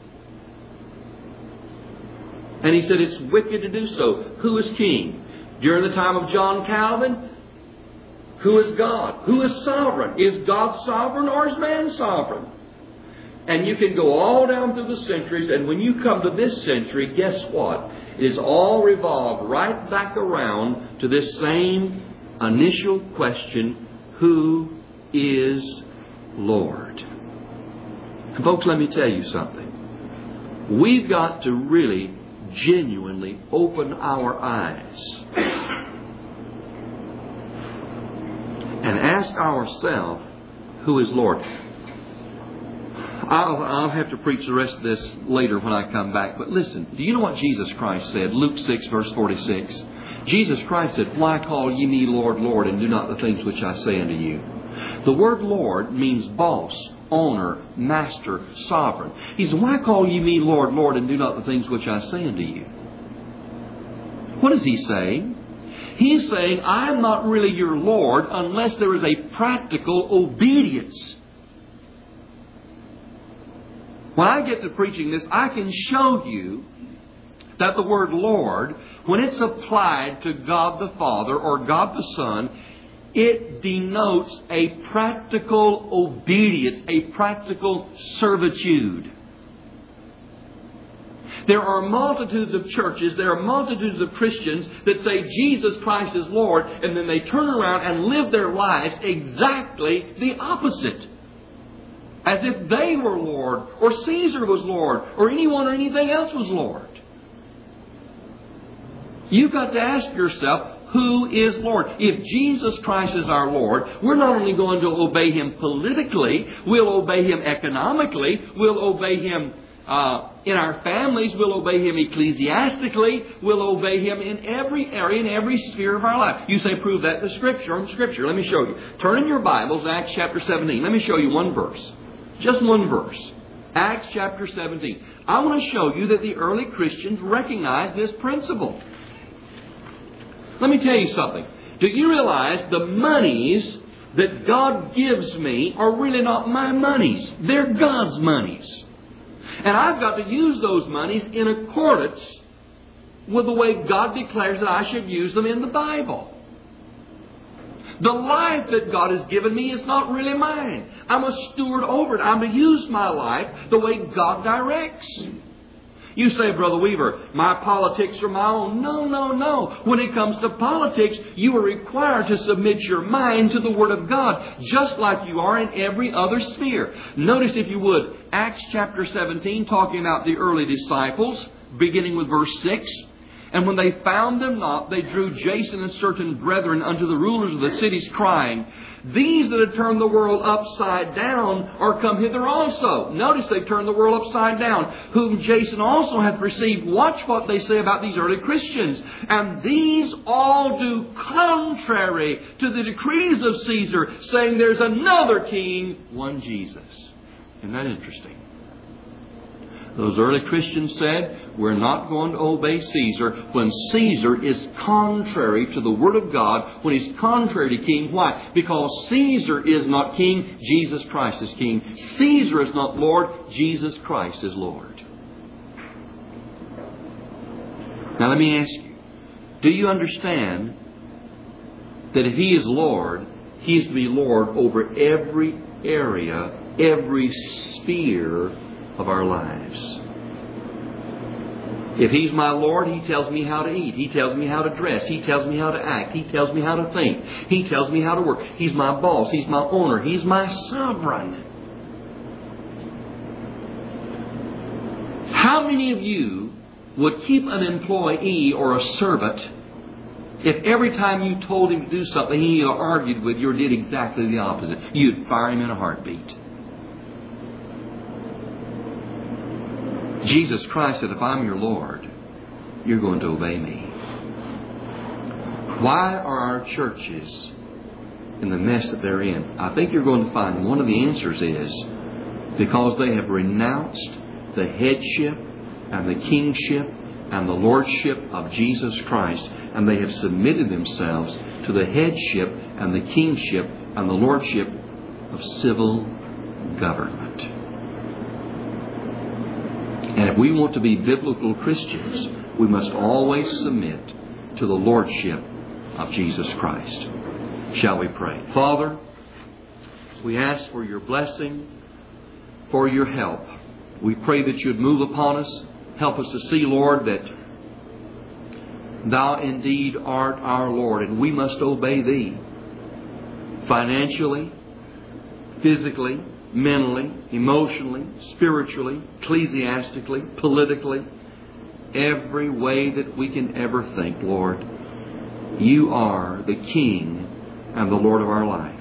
And he said it's wicked to do so. Who is king? During the time of John Calvin, who is God? Who is sovereign? Is God sovereign or is man sovereign? And you can go all down through the centuries, and when you come to this century, guess what? It is all revolved right back around to this same initial question, who is Lord? And folks, let me tell you something. We've got to really genuinely open our eyes and ask ourselves, who is Lord? I'll have to preach the rest of this later when I come back. But listen, do you know what Jesus Christ said? Luke 6, verse 46. Jesus Christ said, why call ye me Lord, Lord, and do not the things which I say unto you? The word Lord means boss, owner, master, sovereign. He said, why call ye me Lord, Lord, and do not the things which I say unto you? What is he saying? He's saying, I'm not really your Lord unless there is a practical obedience. When I get to preaching this, I can show you that the word Lord, when it's applied to God the Father or God the Son, it denotes a practical obedience, a practical servitude. There are multitudes of churches, there are multitudes of Christians that say Jesus Christ is Lord, and then they turn around and live their lives exactly the opposite. As if they were Lord, or Caesar was Lord, or anyone or anything else was Lord. You've got to ask yourself, who is Lord? If Jesus Christ is our Lord, we're not only going to obey Him politically, we'll obey Him economically, we'll obey Him in our families, we'll obey Him ecclesiastically, we'll obey Him in every area, in every sphere of our life. You say, prove that in Scripture. In Scripture, let me show you. Turn in your Bibles, Acts chapter 17. Let me show you one verse. Just one verse. Acts chapter 17. I want to show you that the early Christians recognized this principle. Let me tell you something. Do you realize the monies that God gives me are really not my monies? They're God's monies. And I've got to use those monies in accordance with the way God declares that I should use them in the Bible. The life that God has given me is not really mine. I'm a steward over it. I'm to use my life the way God directs. You say, Brother Weaver, my politics are my own. No, no, no. When it comes to politics, you are required to submit your mind to the Word of God, just like you are in every other sphere. Notice, if you would, Acts chapter 17, talking about the early disciples, beginning with verse 6. And when they found them not, they drew Jason and certain brethren unto the rulers of the cities, crying, These that have turned the world upside down are come hither also. Notice they've turned the world upside down. Whom Jason also hath received. Watch what they say about these early Christians. And these all do contrary to the decrees of Caesar, saying there's another king, one Jesus. Isn't that interesting? Those early Christians said, we're not going to obey Caesar when Caesar is contrary to the Word of God, when he's contrary to King. Why? Because Caesar is not king, Jesus Christ is king. Caesar is not Lord, Jesus Christ is Lord. Now let me ask you, do you understand that if He is Lord, He is to be Lord over every area, every sphere of our lives? If He's my Lord, He tells me how to eat. He tells me how to dress. He tells me how to act. He tells me how to think. He tells me how to work. He's my boss. He's my owner. He's my sovereign. How many of you would keep an employee or a servant if every time you told him to do something he argued with you or did exactly the opposite? You'd fire him in a heartbeat. Jesus Christ said, if I'm your Lord, you're going to obey me. Why are our churches in the mess that they're in? I think you're going to find one of the answers is because they have renounced the headship and the kingship and the lordship of Jesus Christ, and they have submitted themselves to the headship and the kingship and the lordship of civil government. And if we want to be biblical Christians, we must always submit to the lordship of Jesus Christ. Shall we pray? Father, we ask for your blessing, for your help. We pray that you'd move upon us. Help us to see, Lord, that Thou indeed art our Lord, and we must obey Thee financially, physically, mentally, emotionally, spiritually, ecclesiastically, politically, every way that we can ever think, Lord. You are the King and the Lord of our life.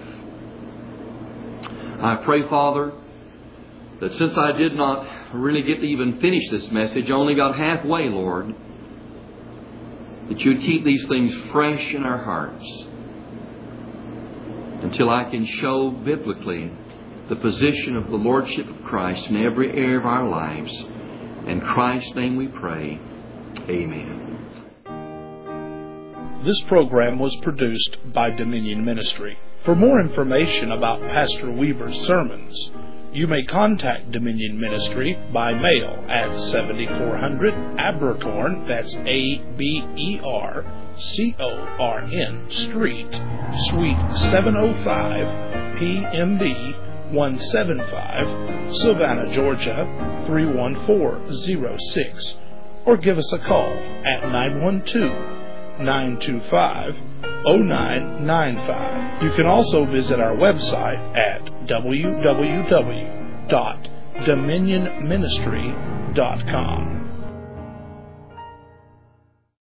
I pray, Father, that since I did not really get to even finish this message, I only got halfway, Lord, that you'd keep these things fresh in our hearts until I can show biblically the position of the Lordship of Christ in every area of our lives. In Christ's name we pray. Amen. This program was produced by Dominion Ministry. For more information about Pastor Weaver's sermons, you may contact Dominion Ministry by mail at 7400 Abercorn, that's Abercorn Street, Suite 705, PMB 175, Savannah, Georgia 31406, or give us a call at 912-925-0995. You can also visit our website at www.dominionministry.com.